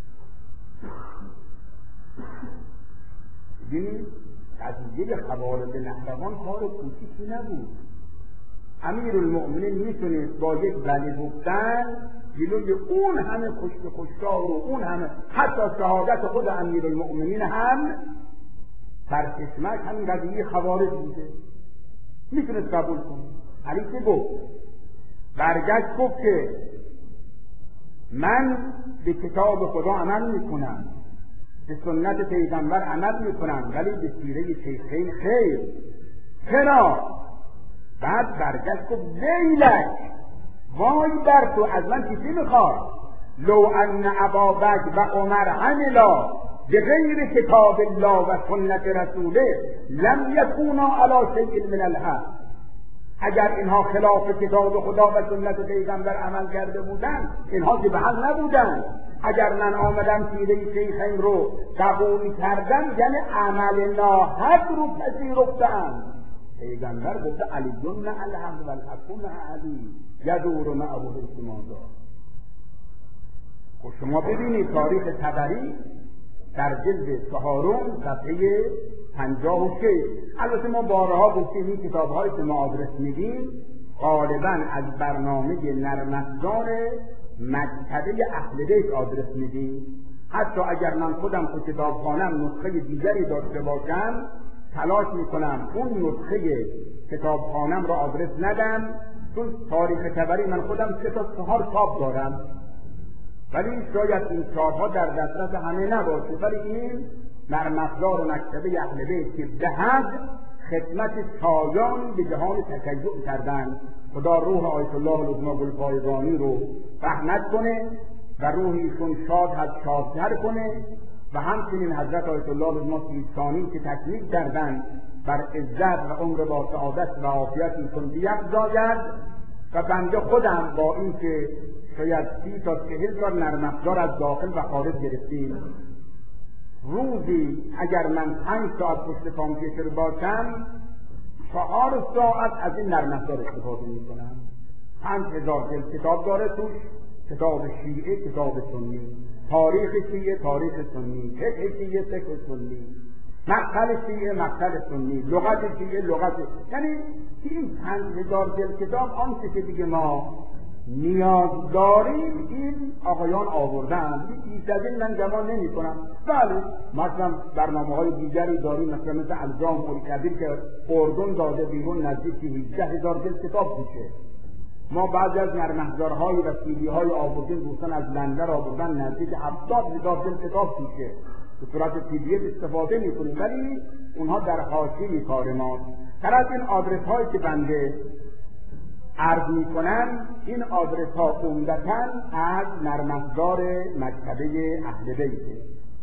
Speaker 1: ببینید قضیه خوارج نهروان کار کوچیکی نبود. امیرالمؤمنین میتونست با یک بله گفتن جلوی اون همه کشتار و اون همه حتی شهادت خود امیرالمؤمنین هم بر چشمش همین قضیه خوارج بوده، میتونست قبول کنه. علی چه گفت؟ برگشت گفت که من به کتاب خدا عمل میکنم، به سنت پیغمبر عمل میکنم ولی به سیره شیخین خیر. چرا؟ بعد برگشت گفت ویلک، وای بر تو، از من چیزی میخواد؟ لو ان ابابکر و عمر عملا بغیر کتاب الله و سنت رسوله لم یکونا علی شیء من الحق. اگر اینها خلاف کتاب خدا و سنت پیغمبر عمل کرده بودند اینها که به حق نبودند. اگر من آمدم سیره شیخین رو قبول کردم یعنی عمل ناحق رو پذیرفتم. پیغمبر گفته علی مع الحق و الحق مع علی یدور معه السمادا. خب شما ببینید تاریخ طبری در جلد 4 صفحه 56. البته ما بارها گفتیم این کتاب‌هایی که ما آدرس میدیم غالباً از برنامه نرم افزار مکتبه اهل بیت آدرس میدیم. حتی اگر من خودم تو کتابخانه‌ام نسخه دیگری داشته باشم تلاش میکنم اون نسخه کتابخانه‌ام را آدرس ندم، چون تاریخ طبری من خودم 3 تا 4 چاپ دارم، ولی شاید این چاپ‌ها در دسترس همه نباشه. ولی این نرم افزار و مکتبه اهل بیت که به حق خدمت شایان به جهان تشیع کردن، خدا روح آیت الله العظمی گلپایگانی رو رحمت کنه و روح ایشون شاد از شادتر کنه و همچنین حضرت آیت الله العظمی سیستانی که تکمیل کردن بر عزت و عمر با سعادت و عافیت ایشون بیفزاید و بنده خودم با این که شاید 30 تا 40 تا نرم افزار از داخل و خارج گرفتیم، روزی اگر من 5 ساعت پشت کامپیوتر باشم 4 ساعت از این نرم افزار استفاده میکنم. 5000 جلد کتاب داره توش، کتاب شیعه، کتاب سنی، تاریخ شیعه، تاریخ سنی، فقه شیعه، فقه سنی، مقتل شیعه، مقتل سنی، لغت شیعه، لغت، یعنی این 5000 جلد کتاب آنچه که دیگه ما نیاز داریم این آقایان آوردن. بیش از این من گمان نمی کنم. بله مثلا برنامه‌های دیگری داریم، مثل الزام الکبیر که اردن داده بیرون نزدیک 18000 جلد کتاب میشه. ما بعضی از نرم افزارهای و سیدی‌های آوردن دوستان از لندن آوردن نزدیک 70000 جلد کتاب میشه. به صورت پی دی اف استفاده میکنیم ولی اونها در حاشیه کار ما. تر از این آدرس هایی که بنده عرض میکنم، این آدرس ها عمدتاً از نرم افزار مکتبه اهل بیت.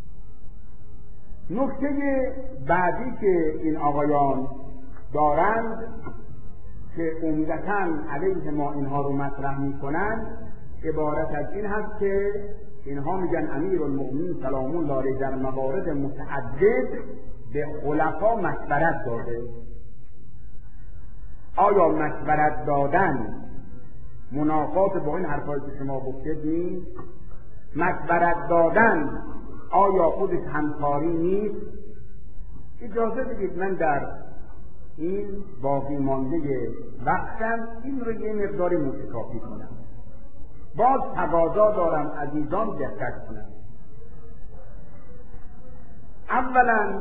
Speaker 1: نکته بعدی که این آقایان دارند که عمدتاً علیه ما اینها رو مطرح میکنند عبارت از این هست که اینها میگن امیرالمؤمنین سلام الله علیه در موارد متعدد به خلفا مشورت داده. آیا مشورت دادن منافات با این حرفایی که شما گفتید نیست؟ مشورت دادن آیا خودش همکاری نیست؟ اجازه بدید من در این باقی مانده وقتم این رو یه مقداری متکافی کنم. باز تقاضا دارم عزیزان دقت کنم. اولا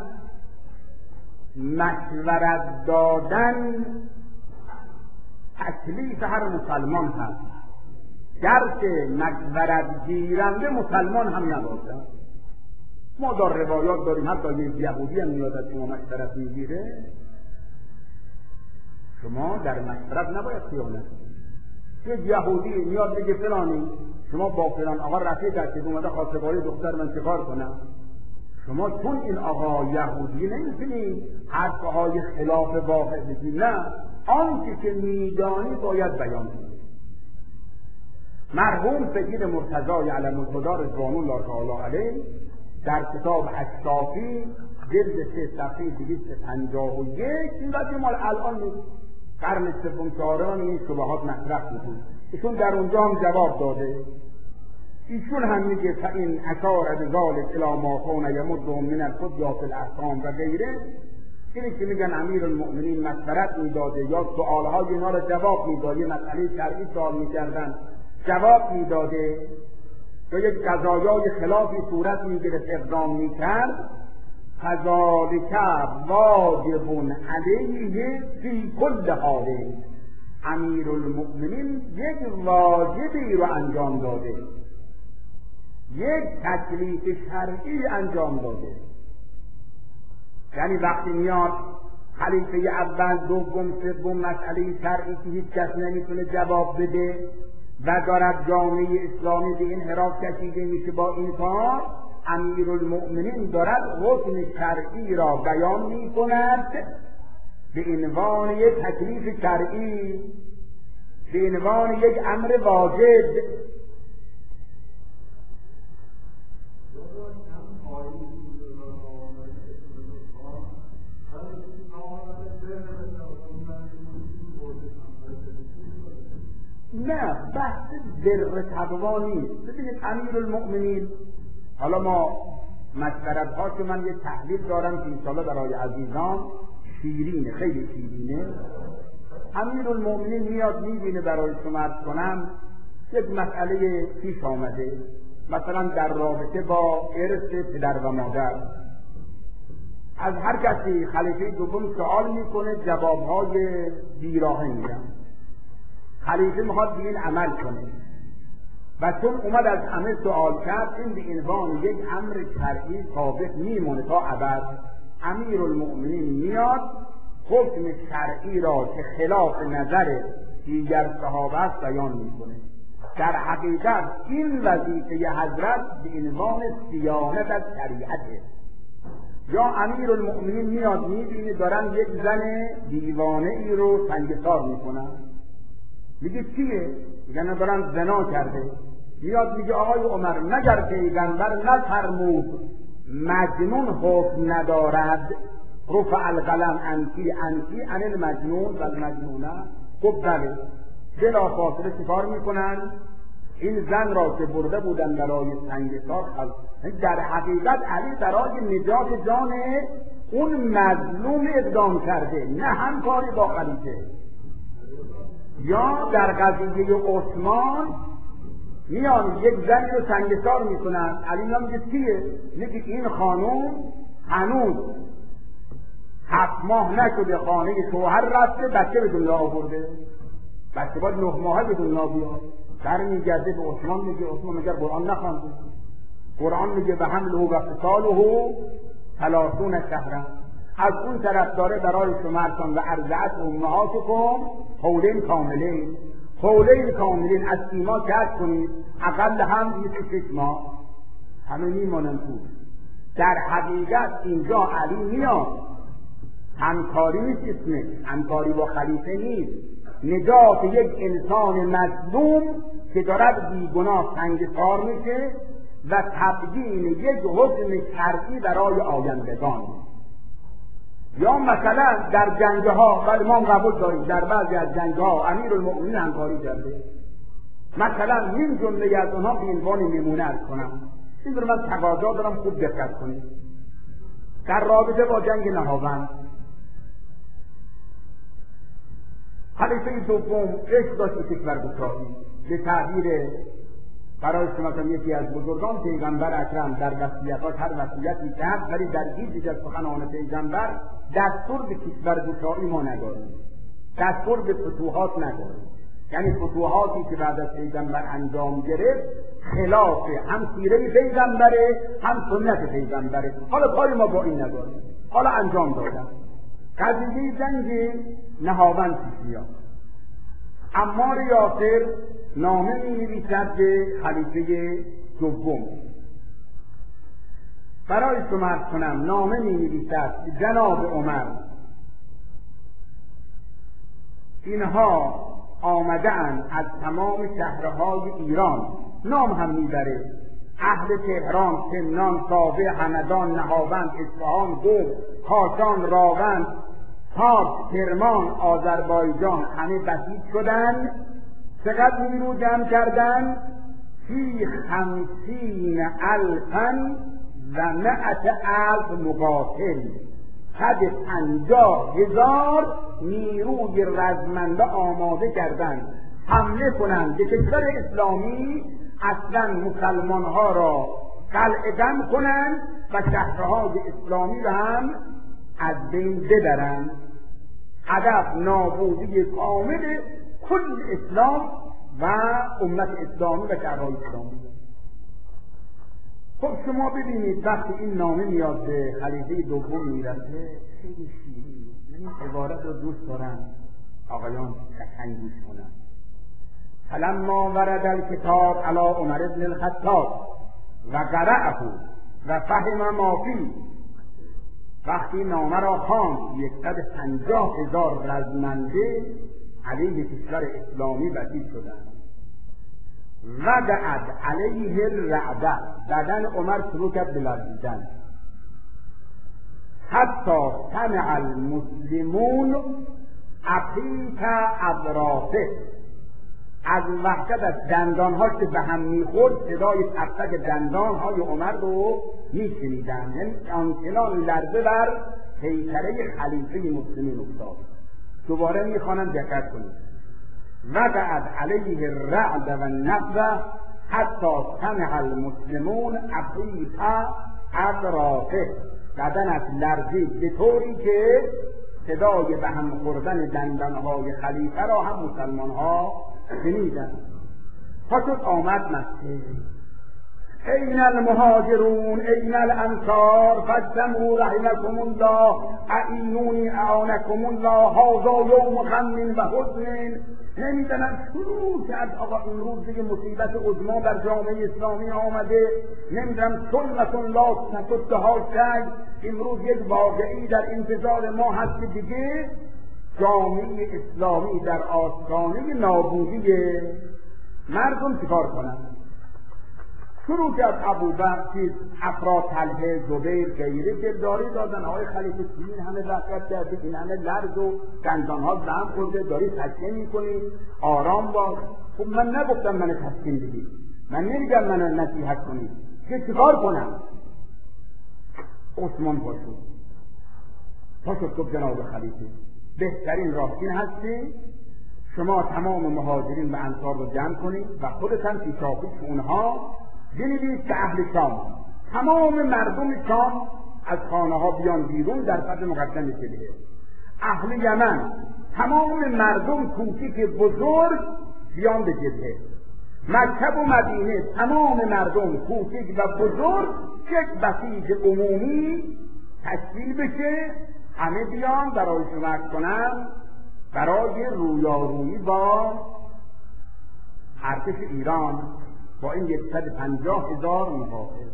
Speaker 1: مشورت دادن تکلیف هر مسلمان هست، گرچه مشورت گیرنده مسلمان هم نباشد. ما در روایات داریم حتی یک یهودی هم میاد از شما مشورت میگیره، شما در مشورت نباید خیانت کنید. یک یهودی میاد میگه فلانی شما با فلان آقا رفیق هستید، اومده خواستگاری دختر من چیکار کنم؟ شما چون این آقا یهودی نمیتونید حرفهای خلاف واقع بگید، نه، آنچه که میدانی باید بیان کنید. مرحوم سید مرتضی علم الهدی رضوان الله تعالی علیه در کتاب اشرافی جلد 3 صفحه 251 این وقتی مال الان قرن سوم چهارم این شبهات مطرح بود، ایشون در اونجا هم جواب داده. ایشون هم میگه فإن اشار بذلک الی ما کان یمدهم من الخطا فی الاحکام و غیره، اینی که میگن امیرالمؤمنین مشورت میداده یا سوالهای اینا رو جواب میداده، مسئله شرعی سوال میکردن جواب میداده، یا یک قضایای خلافی صورت میگرفت اقدام میکرد، فذلک واجب علیه فی کل حال. امیرالمؤمنین یک واجبی رو انجام داده. یک تکلیف شرعی انجام داده. یعنی وقتی میاد خلیفه اول، دوم، سوم مسئله شرعی که هیچ کس نمیتونه جواب بده و دارد جامعه اسلامی به انحراف کشیده میشه با این کار، امیرالمؤمنین دارد حکم شرعی را بیان میکند به عنوان یک تکلیف شرعی، به عنوان یک امر واجب. نه، بحث بر تقوا نیست. ببینید امیرالمؤمنین، حالا ما مشورت‌ها که من یه تحلیل دارم که انشاءالله برای عزیزان شیرینه، خیلی شیرینه. امیرالمؤمنین میاد میبینه، برای شما عرض کنم یک مسئله پیش آمده، مثلا در رابطه با ارث پدر و مادر. از هر کسی خلیفه دوم سوال میکنه، جوابهای بیراهه میدن. خلیفه میخواد به این عمل کنه و چون اومد از همه سوال کرد، این به عنوان یک امر شرعی ثابت میمونه تا ابد. امیرالمؤمنین میاد حکم شرعی را که خلاف نظر دیگر صحابه است بیان میکنه. در حقیقت این وظیفه حضرت به عنوان صیانت از شریعته. یا امیرالمؤمنین میاد میبینه دارن یک زن دیوانه ای رو سنگسار میکنن، میگه چیه؟ میگن دارن زنا کرده. میاد میگه آقای عمر، مگر پیغمبر نفرمود مجنون حکم ندارد؟ رفع القلم انتی عن المجنون و المجنونه. خب بله. بلافاصله چیکار میکنن؟ این زن را که برده بودن برای سنگسار، در حقیقت علی برای نجات جان اون مظلوم اقدام کرده، نه همکاری با خلیفه. یا در قضیه عثمان میان یک زنی رو سنگسار میکنن، علی میگه چیه؟ میگه این خانوم هنوز 7 ماه نشده خانه شوهر رفته، بچه به دنیا آورده، بچه باید 9 ماهه به دنیا بیاد. برمیگرده به عثمان میگه، عثمان میگه قرآن نخوانده؟ قرآن میگه به حمله و فصاله 30 شهرا. از اون طرف داره برای شمارتان و ارضعت امهاتکم حولین کاملین. حولین کاملین از سیما کشف کنید، اقل هم 26 ماه همه میمانن تو. در حقیقت اینجا علی میاد، همکاری نیست، اسمش همکاری با خلیفه نیست، نجات یک انسان مظلوم که دارد بیگناه سنگسار میشه و تبیین یک حکم شرعی برای آیندگان. یا مثلا در جنگها، ولی ما قبول داریم در بعضی از جنگها امیرالمؤمنین همکاری کرده. مثلا این جمله از اونها به عنوان نمونه ارز کنم، این رو من تقاضا دارم خوب دقت کنید. در رابطه با جنگ نهاوند، خلیفه دوم عشق داشت به کشورگشایی. به تعبیر برای شما یکی از بزرگان پیغمبر اکرم در وصیتاش هر وصیتی کرد، ولی در هیچ از سخنان پیغمبر دستور به کشورگشایی ما نداریم، دستور به فتوحات نداریم. یعنی فتوحاتی که بعد از پیغمبر انجام گرفت خلاف هم سیره پیغمبره هم سنت پیغمبره. حالا کاری ما با این نداریم، حالا انجام دادن. قضیه جنگ نهاوند پیش میاد. عمار یاسر نامه می‌نویسد به خلیفه دوم. برای شما عرض کنم، نامه می‌نویسد جناب عمر، اینها آمده‌اند از تمام شهرهای ایران، نام هم میبره: اهل تهران، سمنان، ساوه، همدان، نهاوند، اصفهان، قم، کاشان، راوند، فارس، کرمان، آذربایجان، همه بسیج شدن. چقدر نیرو جمع کردن؟ 50,000 و 100,000 مقاتل. 150,000 نیروی رزمنده آماده کردن حمله کنند به کشور اسلامی، اصلا مسلمان ها را قلعه‌بند کنند و شهرهای اسلامی را هم از بین ببرند. هدف نابودی کامل کل اسلام و امت اسلامی و شهرهای اسلامی. خب شما ببینید وقتی این نامه میاد به خلیفه دوم میرسه خیلی شیرین، یعنی عبارت رو دوست دارن آقایان قشنگ گوش کنن. فلما ورد الکتاب علی عمر بن الخطاب و قرأه و فهم ما فیه، وقتی نامه را خواند 150,000 رزمنده علیه کشور اسلامی بسیج شدند. وقعد علیه الرعده، بدن عمر شروع کرد به لرزیدن. حتی سمع المسلمون عقیق اضرافه، از وحشت از دندانهاش که به هم میخورد صدای تک تک دندانهای عمر رو میشنیدن. یعنی آنچنان لرزه بر پیکره خلیفه مسلمین افتاد. دوباره میخوانم دقت کنید. وقعد علیه الرعد و النقب حتی سمع المسلمون عقیق اضرافه، بدن از لرزید به طوری که صدای به هم خوردن دندانهای خلیفه را هم مسلمانها شنیدن. پس آمد مسجد. این المهاجرون این الانصار فاجتمعوا رحمكم الله اعینونی اعانکم الله هذا یوم غم و حزن. نمیدونم شروع کرد آقا این روز دیگه مصیبت عظما بر جامعه اسلامی آمده، نمیدونم سنت لا تسدها شک، امروز یک واقعی در انتظار ما هست که دیگه جامعه اسلامی در آستانه نابودی مردم چیکار کنن. شروع کرد ابوبکر، افراد طلحه، زبیر، غیره دلداری دادن. آقای خلیفه این همه وحشت کردید، این همه لرز و دندانها به هم خورده، دارید تسکین میکنید، آرام باش. خب من نگفتم منو تسکین بدید، من نمیگم منو نصیحت کنید، که چیکار کنم؟ عثمان پاشد گفت جناب خلیفه بهترین راه این هستی شما تمام مهاجرین و انصار رو جمع کنید و خودتان پیشاپیش اونها بنویسید که اهل شام، تمام مردم شام از خانه ها بیان بیرون در صف مقدم جبهه. اهل یمن تمام مردم کوچیک بزرگ بیان به جبهه. مکه و مدینه تمام مردم کوچیک و بزرگ یک بسیج عمومی تشکیل بشه، همه بیان برای کمک کنن برای رویارویی با ارتش ایران با این 150,000 مقاتل.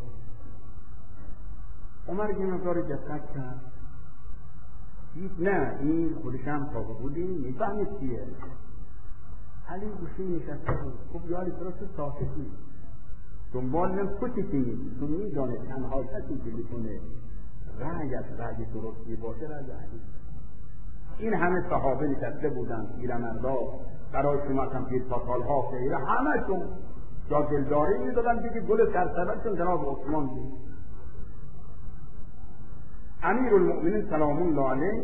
Speaker 1: عمر یه مقدار دقت کرد، دید نه این خودش هم تابه بودی میفهمید چیه. علی گوشی نشسته بود. خب یاری تو ساکتی دنبال نم کتی کنید، تو میدانه تنها کسی که بکنه رأی از رأی درستی باشه رأی علی. این همه صحابه نشسته بودن، پیرمردا برای شما کم پیر پاتالها خیره همه چون یا دلداری میدادن دیگه گل سرسبت چون جناب عثمان بود. امیر المؤمنین سلام الله علیه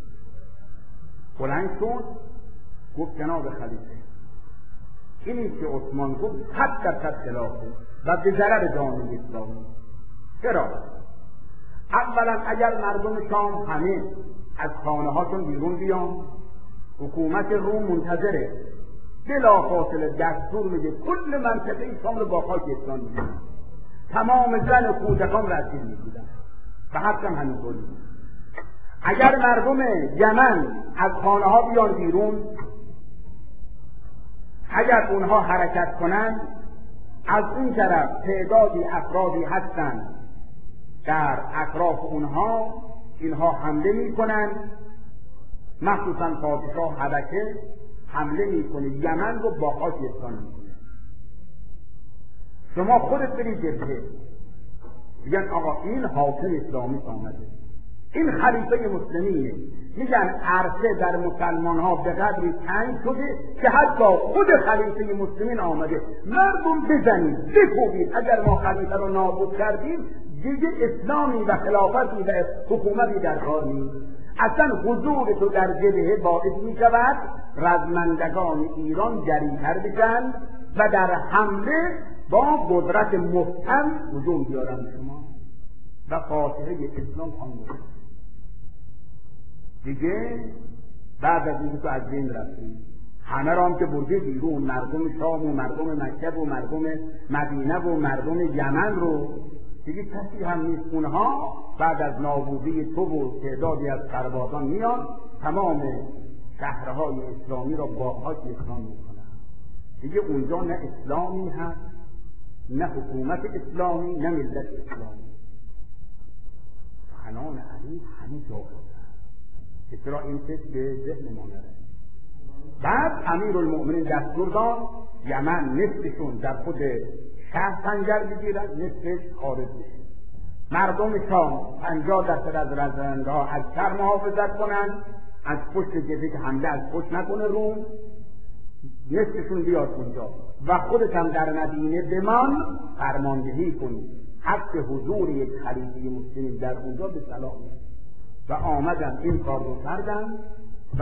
Speaker 1: بلند شد گفت جناب خلیفه اینی که عثمان گفت 100% خلافه و به ضرر جامعه اسلامی. چرا؟ اولا اگر مردم شام همه از خانه هاشون بیرون بیان، حکومت روم منتظره بلافاصله دستور میده کل منطقه شام رو با خاک اسلام میکنه، تمام زن و کودکان را اسیر میگیرن و حتما همینطوری. اگر مردم یمن از خانه ها بیان بیرون، اگر اونها حرکت کنن، از اون طرف تعدادی افرادی هستن در اطراف اونها، اینها حمله میکنن، مخصوصا پادشاه حبشه حمله میکنه یمن رو با خاک اسلام میکنه. شما خودت برید جبهه، میگن آقا این حاکم اسلامی آمده، این خلیفه مسلمینه، میگن عرصه در مسلمان ها به قدری تنگ شده که حتی خود خلیفه مسلمین آمده، مردم بزنید بکوبید، اگر ما خلیفه رو نابود کردیم دیگه اسلامی و خلافتی و حکومتی در کار نیست. اصلا حضور تو در جبهه باعث می شود رزمندگان ایران جری‌تر بشن و در حمله با قدرت محکم هجوم بیارن شما و فاتحه اسلام خواندن. دیگه بعد از اینکه تو از بین رفتی همه را هم که برده بیرون، مردم شام و مردم مکه و مردم مدینه و مردم یمن رو دیگه کسی هم نیست. اونها بعد از نابودی تو و تعدادی از سربازان میان تمام شهرهای اسلامی را باغ‌های اسلامی میکنن. دیگه اونجا نه اسلامی هست، نه حکومت اسلامی، نه ملت اسلامی. سخنان علی همه جا بودن که چرا این فکر به ذهن ما نره. بعد امیرالمؤمنین دستور داد یمن نصفشون در خود شهر سنگر بگیرن، نصفش خارج بشه. مردم شام 50% از رزمنده‌ها از شهر محافظت کنن، از پشت جبهه که حمله از پشت نکنه روم، نصفشون بیاد اونجا و خودت هم در مدینه بمان، فرماندهی کنی حق حضور یک خلیفه مسلم در اونجا به صلاح میاد. و آمدن این کار رو کردن و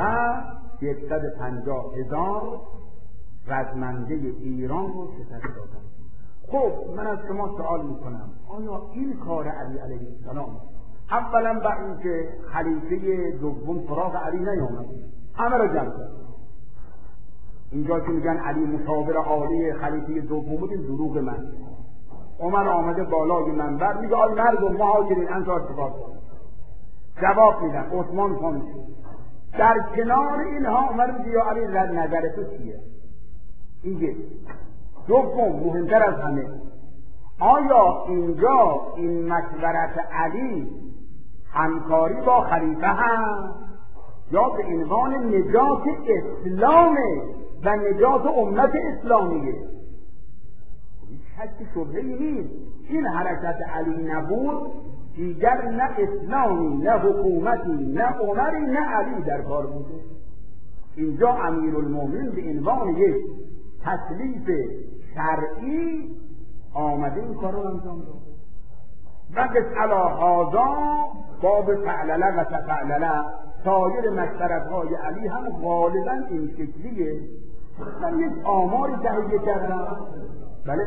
Speaker 1: 150,000 رزمنده ایران رو شکست دادن. خب من از شما سوال میکنم، آیا این کار علی علیه السلام اولا بر اینکه خلیفه دوم سراغ علی نیامد، همه را جمع کرد. اینجا که میگن علی مشاور عالی خلیفه دوم بود، این دروغ من. عمر آمده بالای منبر میگه آی مردم مهاجرین انصار چیکار کنید؟ جواب میدن عثمان خان در کنار اینها عمر میگه یا علی نظر تو چیه؟ اینجا دوم مهمتر از همه، آیا اینجا این مشورت علی همکاری با خلیفه هست یا به عنوان نجات اسلامه و نجات امت اسلامیه؟ هیچ شک شبهه‌ای نیست این حرکت علی نبود، دیگر نه اسلامی، نه حکومتی، نه عمری، نه علی در کار بوده. اینجا امیرالمومنین به عنوان یک تکلیف شرعی آمده این کار رو انجام داد. و علی هذا باب فعلله و تفعلله سایر مشورت‌های علی هم غالبا این شکلیه. من یک آماری تهیه کردم. بله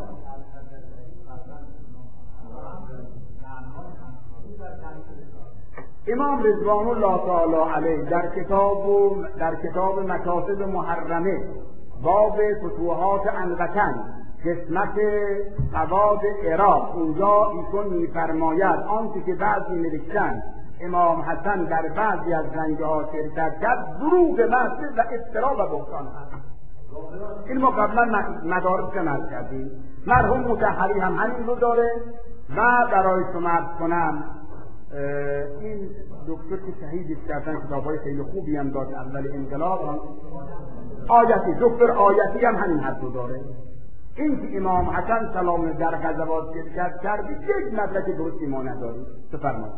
Speaker 1: امام رضوان الله تعالی علیه در کتاب مکاسب محرمه باب فتوحات الوطن قسمت سواد عراق، اونجا ایشون میفرماید آنچه که بعضی نوشتن امام حسن در بعضی از جنگ‌ها شرکت کرد دروغ محض و افترا و بهتان هست. این ما قبلا مدارس عمل کردیم. مرحوم مطهری هم همین رو داره. و برای شما عرض کنم این دکتر که شهیدش کردن کتاب‌های خیلی خوبی هم داشت اول انقلاب، آیتی دکتر آیتی هم همین حد رو داره. این که امام حسن سلام در غزوات شرکت کرد یک مدرک درستی ما نداریم. بفرمایید.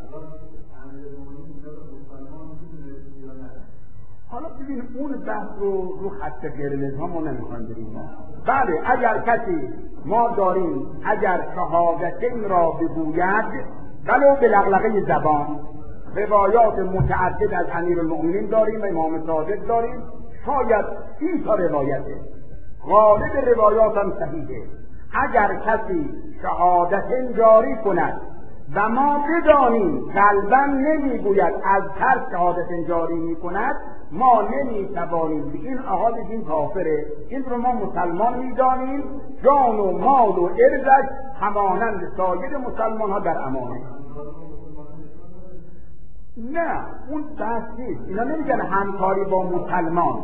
Speaker 1: حالا ببین اون بحث رو خط قرمز ها ما نمیخوایم بریم. بله اگر کسی ما داریم اگر شهادتین را بگوید ولو به لغلقه زبان، روایات متعدد از امیرالمؤمنین داریم و امام صادق داریم، شاید 30 تا روایته، غالب روایات هم صحیحه. اگر کسی شهادتین جاری کند و ما بدانیم قلبا نمیگوید از هر شهادتین جاری میکند، ما نمیتوانیم به این آقا بگیم کافره. این رو ما مسلمان میدانیم، جان و مال و عرضش همانند سایر مسلمان ها در امانه. نه اون بحث نیست. اینا نمیگن همکاری با مسلمان،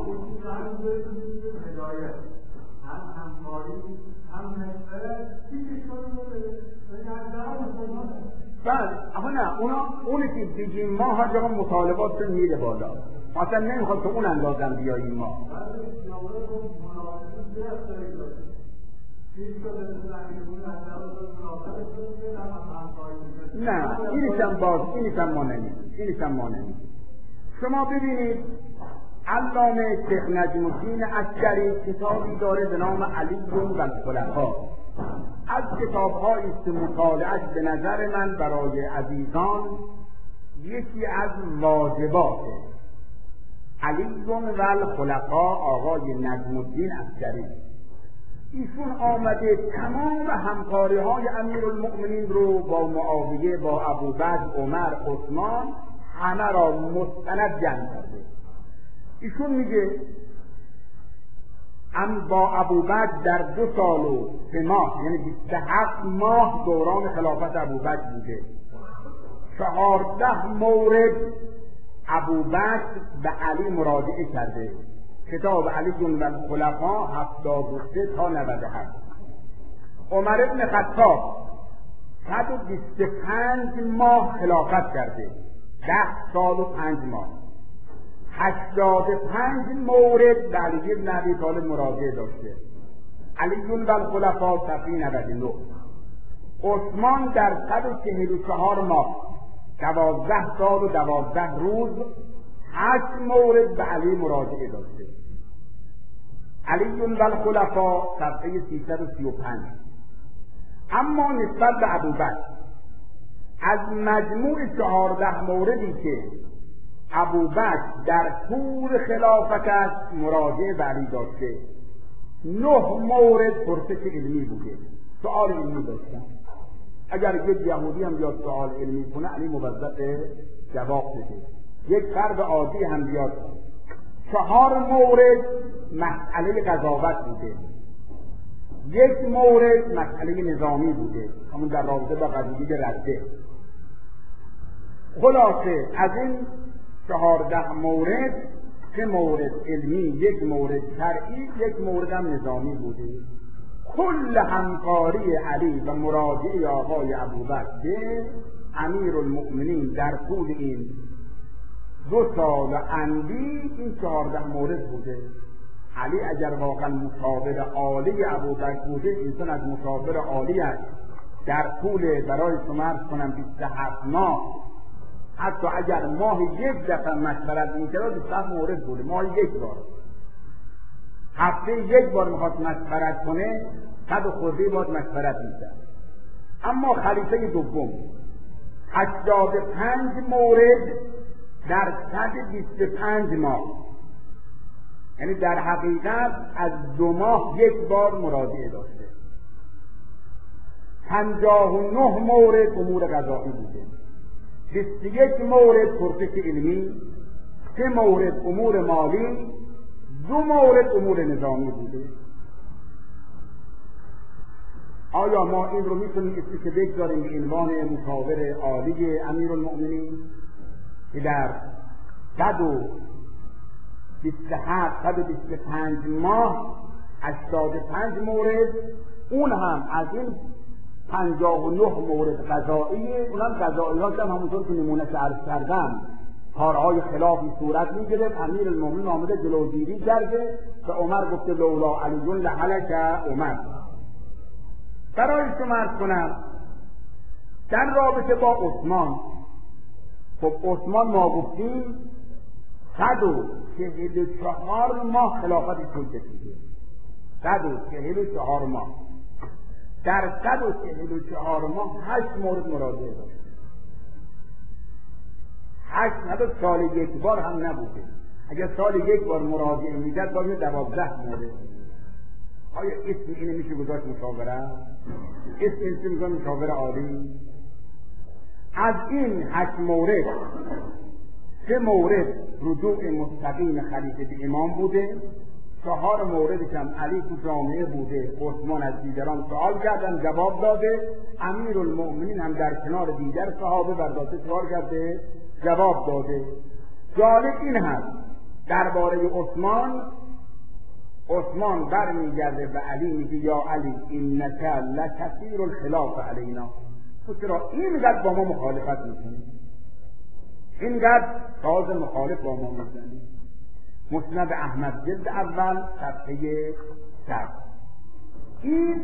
Speaker 1: بله نه اونی که بگیم ما ها جا مطالبات میره بالا، اصلا نمیخواد که اون اندازم بیاییم ما. نه اینیشم ما نمید. شما ببینید علامه شیخ نجم الدین عسکری کتابی داره به نام علی و الخلفاء. از کتاب‌هایی که مطالعه‌اش به نظر من برای عزیزان یکی از واجباته. علی و الخلفاء آقای نجم الدین عسکری، ایشون آمده تمام همکاری‌های امیرالمؤمنین رو با معاویه، با ابوبکر، عمر، عثمان همه را مستند جمع کرده. ایشون میگه با ابوبکر در 2 سال و 3 ماه، یعنی 27 ماه دوران خلافت ابوبکر بوده. 14 مورد ابوبکر به علی مراجعه کرده. کتاب علی و الخلفاء 73 تا 97. عمر بن خطاب 125 ماه خلافت کرده، 10 سال و 5 ماه. 85 مورد به علی بن ابی طالب مراجعه داشته. علی و الخلفاء صفحه 99. عثمان در 144 ماه، 12 سال و 12 روز 8 مورد به علی مراجعه داشته. علی و الخلفاء صفحه 335. اما نسبت به ابوبکر، از مجموع 14 موردی که ابوبکر در طول خلافتش مراجعه به علی داشته، 9 مورد پرسش علمی بوده، سؤال علمی داشتن. اگر یک یهودی هم بیاد سؤال علمی کنه، علی موظف جواب بده. یک فرد عادی هم بیاد. 4 مورد مسئله قضاوت بوده. 1 مورد مسئله نظامی بوده، همون در رابطه با قضیه رده. خلاصه از این 14 مورد 3 مورد علمی، 1 مورد شرعی، 1 مورد هم نظامی بوده. کل همکاری علی و مراجعه آقای ابوبکر به امیرالمؤمنین در طول این 2 سال اندی این 14 مورد بوده. علی اگر واقعا مشاور عالی ابوبکر بوده، انسان از مشاور عالی است در طول برای شما عرض کنم 27 ماه، حتی اگر ماه 1 دفعه مشورت می‌کرد 27 مورد بوده، ماه 1 بار، هفته 1 بار میخواست مشورت کنه، 100 خورده باید مشورت می‌کرد. اما خلیفه دوم 85 مورد در 125 ماه، یعنی در حقیقت از 2 ماه 1 بار مراجعه داشته. 59 مورد امور قضایی بوده، 21 مورد پرسش علمی، 3 مورد امور مالی، 2 مورد امور نظامی بوده. آیا ما این رو میتونیم که بگذاریم به عنوان مشاور عالی امیرالمؤمنین که در 125 ماه 85 مورد، اون هم از این 59 مورد قضایی، اونم قضایی ها هم همونطور که نمونه عرض کردم کارهای خلافی صورت میگیره. امیرالمؤمنین آمده جلوگیری کرده که عمر گفته لولا علی لهلک عمر. برای شما عرض کنم در رابطه با عثمان، خب عثمان ما گفتیم 144 ماه خلافت طول کشیده، 144 ماه. در 144 ماه 8 مورد مراجعه داشت. 8 سال 1 بار هم نبوده. اگر سال 1 بار مراجعه میکرد باید 12 مورد. آیا اسم اینه میشه گذاشت مشاوره؟ اسم اینه میشه مشاوره عالی؟ از این 8 مورد 3 مورد رجوع مستقیم خلیفه به امام بوده، 4 موردش هم علی تو جامعه بوده، عثمان از دیگران سوال کردن جواب داده، امیرالمؤمنین هم در کنار دیگر صحابه برداشته سوال کرده جواب داده. جالب این هست درباره عثمان برمیگرده به علی میگه یا علی انک لکثیر الخلاف علینا، تو چرا اینقدر با ما مخالفت میکنی؟ اینقدر راز مخالف با ما میزنی؟ مسند احمد جلد اول صفحه 100. این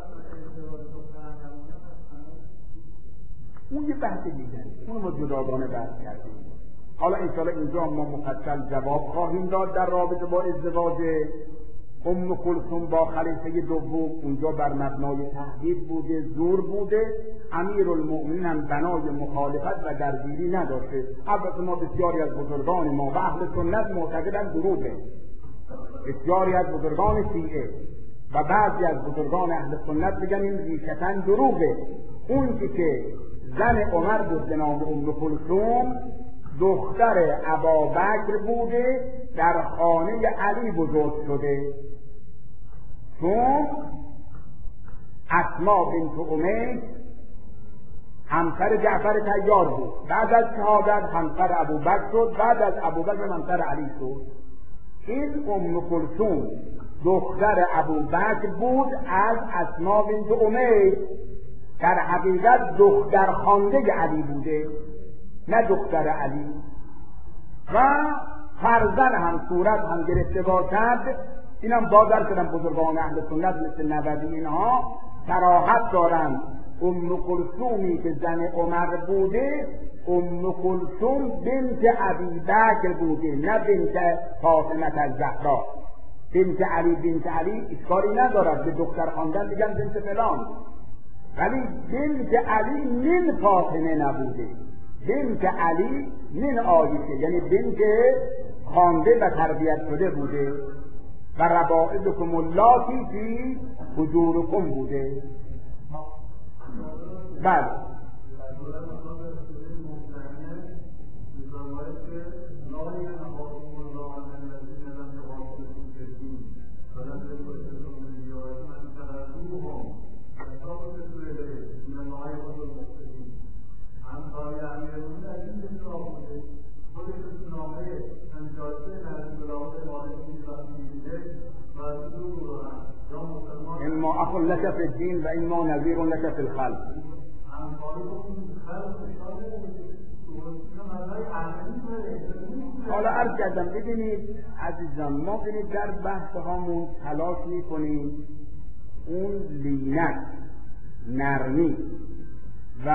Speaker 1: اون یه بحث دیگه، اون ما جداگانه بحث کردیم. حالا انشاءالله اینجا ما مفصل جواب خواهیم داد در رابطه با ازدواج ام کلثوم با خلیفه دوم. اونجا بر مبنای تهدید بوده، زور بوده، امیرالمؤمنین هم بنای مخالفت و درگیری نداشته. البته ما بسیاری از بزرگان ما و اهل سنت معتقدند دروغه، بسیاری از بزرگان شیعه و بعضی از بزرگان اهل سنت میگن این ریشتن دروغه. اون که زن عمر بود به نام ام کلثوم دختر ابابکر بوده، در خانه علی بزرگ شده. چون اسما بنت امیس همسر جعفر طیار بود، بعد از شهادت همسر ابوبکر شد، بعد از ابوبکر همسر علی شد. این ام کلثوم دختر ابوبکر بود از اسما بنت امیس، در حقیقت دختر خوانده علی بوده، نه دختر علی. و فرزن هم صورت هم گرفته باشد، اینم بازر کردن بزرگان اهل سنت مثل نووی اینها صراحت دارند ام کلثومی که زن عمر بوده ام کلثوم بنت ابی بکر بوده، نه بنت فاطمه الزهرا. بنت علی اشکالی ندارد، به دختر خواندن میگن بنت فلان، ولی بنت علی من فاطمه نبوده، بنت علی من عایشه، یعنی بنت خوانده و تربیت شده بوده. و ربائبکم اللاتی فی حجورکم بوده. بله اما اخ لك في الدين و اما نذیر لك في الخلق. حالا عرض کردم ببینید عزیزان، ما ببینید در بحث هامون تلاش میکنیم اون لینت، نرمی و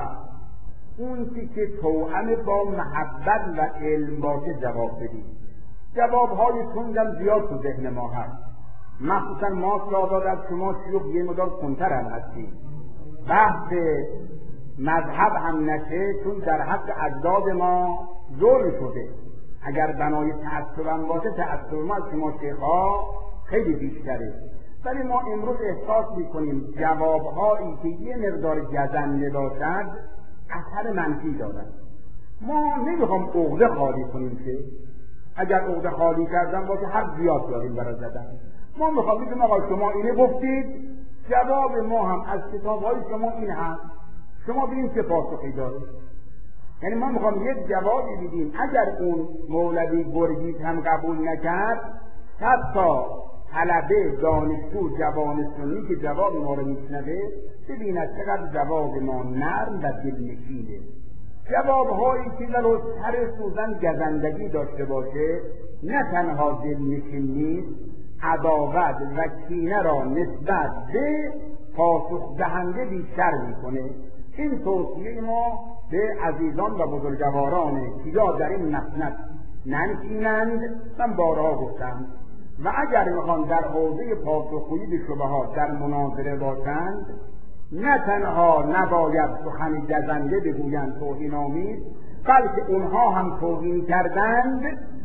Speaker 1: اون که توأم با محبت و علم باشه جواب بدیم. جوابهای تندم زیاد تو ذهن ما هست، مخصوصا ما سادات از شما شیوخ یه مدار کنتر هم هستیم. بحث مذهب هم نشه، چون در حق اجداد ما ظلم شده. اگر بنای تعصب هم باشه، تعصب ما از شما شیخ‌ها خیلی بیشتره. ولی ما امروز احساس میکنیم جوابهایی که یه مقدار گزنده باشد اثر منفی دارد. ما نمیخوام عقده خالی کنیم، که اگر عقده خالی کردن باشه حق زیاد داریم برای زدن. ما میخوام بگیم آقا شما اینه گفتید، جواب ما هم از کتابهای شما این هست، شما ببین چه پاسخی داره. یعنی ما میخوام یک جوابی بدیم. اگر اون مولوی گرگیز هم قبول نکرد، حتی طلبه دانشجو جوان سنی که جواب ما رو میشنوه ببیند چقدر جواب ما نرم و دلنشینه. جوابهایی که ولو سر سوزن گزندگی داشته باشه، نه تنها دلنشین نیست، عداوت و کینه را نسبت به پاسخ دهنده بیشتر میکنه. این توصیه ما به عزیزان و بزرگوارانه که یا در این مسند ننشینند، من بارها گفتم، و اگر میخوان در حوزه پاسخگویی به شبهات در مناظره باشند، نه تنها نباید سخن گزنده بگویند توهین آمیز، بلکه اونها هم توهین کردند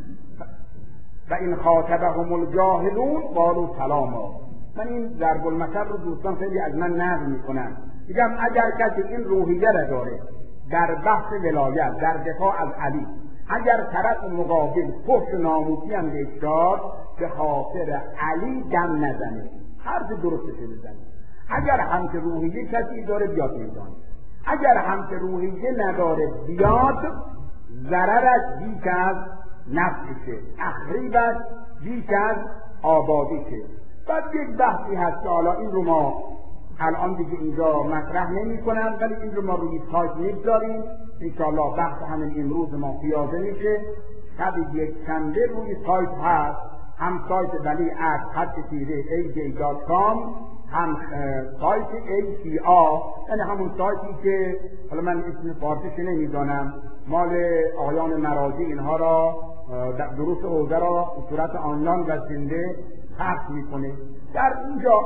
Speaker 1: و این خاطبهم الجاهلون قالوا سلاما. من این ضرب المثل رو دوستان خیلی از من نقل میکنن، میگم اگر کسی این روحیه را داره در بحث ولایت، در دفاع از علی، اگر طرف مقابل فحش ناموسی هم بهش داد، به خاطر علی دم نزنه، حرف درستش بزنه. اگر هم که روحیه کسی داره بیاد میدانه، اگر هم که روحیه نداره بیاد، ضررش بیش از نفعشه، تخریبش بیش از آبادیشه. بعد یک بحثی هست که حالا این رو ما الان دیگه اینجا مطرح نمی کنم، ولی این رو ما روی سایت میگذاریم. انشاءالله بحث همین امروز ما پیاده میشه. شب یک شنبه روی سایت هست، هم سایت wali@aj.com، هم سایت ACA، یعنی همون سایتی که حالا من اسم فارسیش نمیدانم، مال آقایان مراجع اینها را دروس حوزه را به صورت آنلاین و زنده پخش میکنه. در اینجا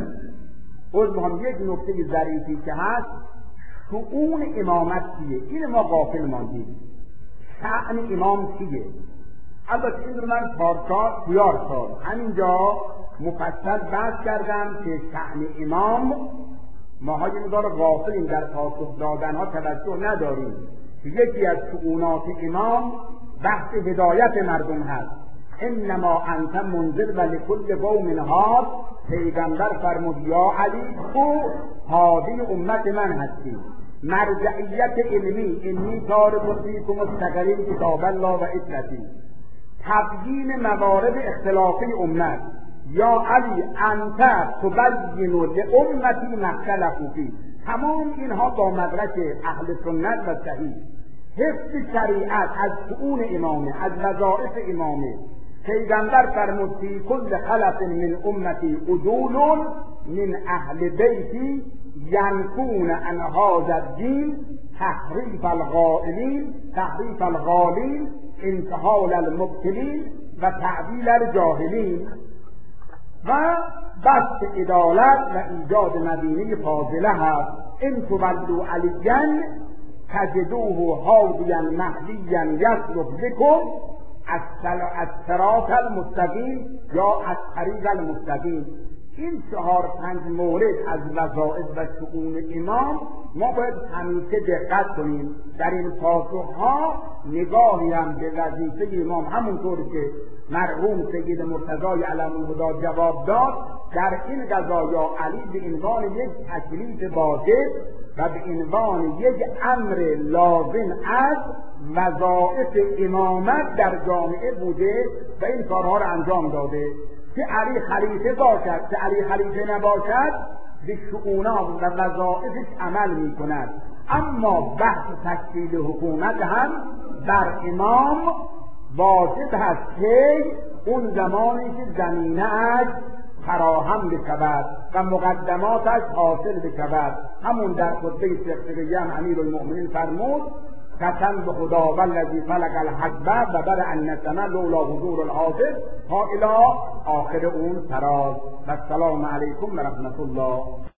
Speaker 1: هم یک نکته ظریفی که هست، شؤون امامت چیه؟ این ما غافل ماندیم. شأن امام چیه؟ البته این رو من پویار سال همینجا مفصل بحث کردم که شأن امام ماها یه مقدار غافلیم، در پاسخ دادنها توجه نداریم که یکی از شؤونات امام بحث هدایت مردم هست. انما انت منذر و لکل قوم هاد. پیغمبر فرمود یا علی تو هادی امت من هستی. مرجعیت علمی انی تارک فیکم الثقلین کتاب الله و عترتی. تبیین موارد اختلافی امت یا علی انت تبین لامتی ما اختلفوا فیه. تمام اینها با مدرک اهل سنت و صحیح. حفظ شریعت از شؤون امامه، از وظایف امامه. پیغمبر فرمود فی کل خلف من امتی عدول من اهل بیتی ینفون عن هذا الدین تحریف الغائلین، تحریف الغالین، انتحال المبتلین و تعدیل الجاهلین و بسط عدالت و ایجاد مدینه فاضله هست. ان تولوا علیا تجدوه هادیا مهدیا یسلک بکم الصراط المستقیم یا از طریق المستقیم. این 4-5 مورد از وظایف و شؤون امام ما باید همیشه دقت کنیم. در این پاسخها نگاهی هم به وظیفه امام، همونطور که مرحوم سید مرتضی علم الهدی جواب داد، در این قضایا علی به عنوان یک تکلیف واجب و به عنوان یک امر لازم از وظایف امامت در جامعه بوده و این کارها را انجام داده. که علی خلیفه باشد، که علی خلیفه نباشد، به شؤونات و وظایفش عمل می کند. اما بحث تشکیل حکومت هم بر امام واجب هست که اون زمانی که زمینه‌اش فراهم بشود و مقدماتش حاصل بشود. همون در خطبه شخصیه هم امیرالمؤمنین فرمود قسم به خدا والذی فلق الحب و برأ النسمه لولا حضور الحافظ تا الی آخر اون فراز. و السلام علیکم و رحمت الله.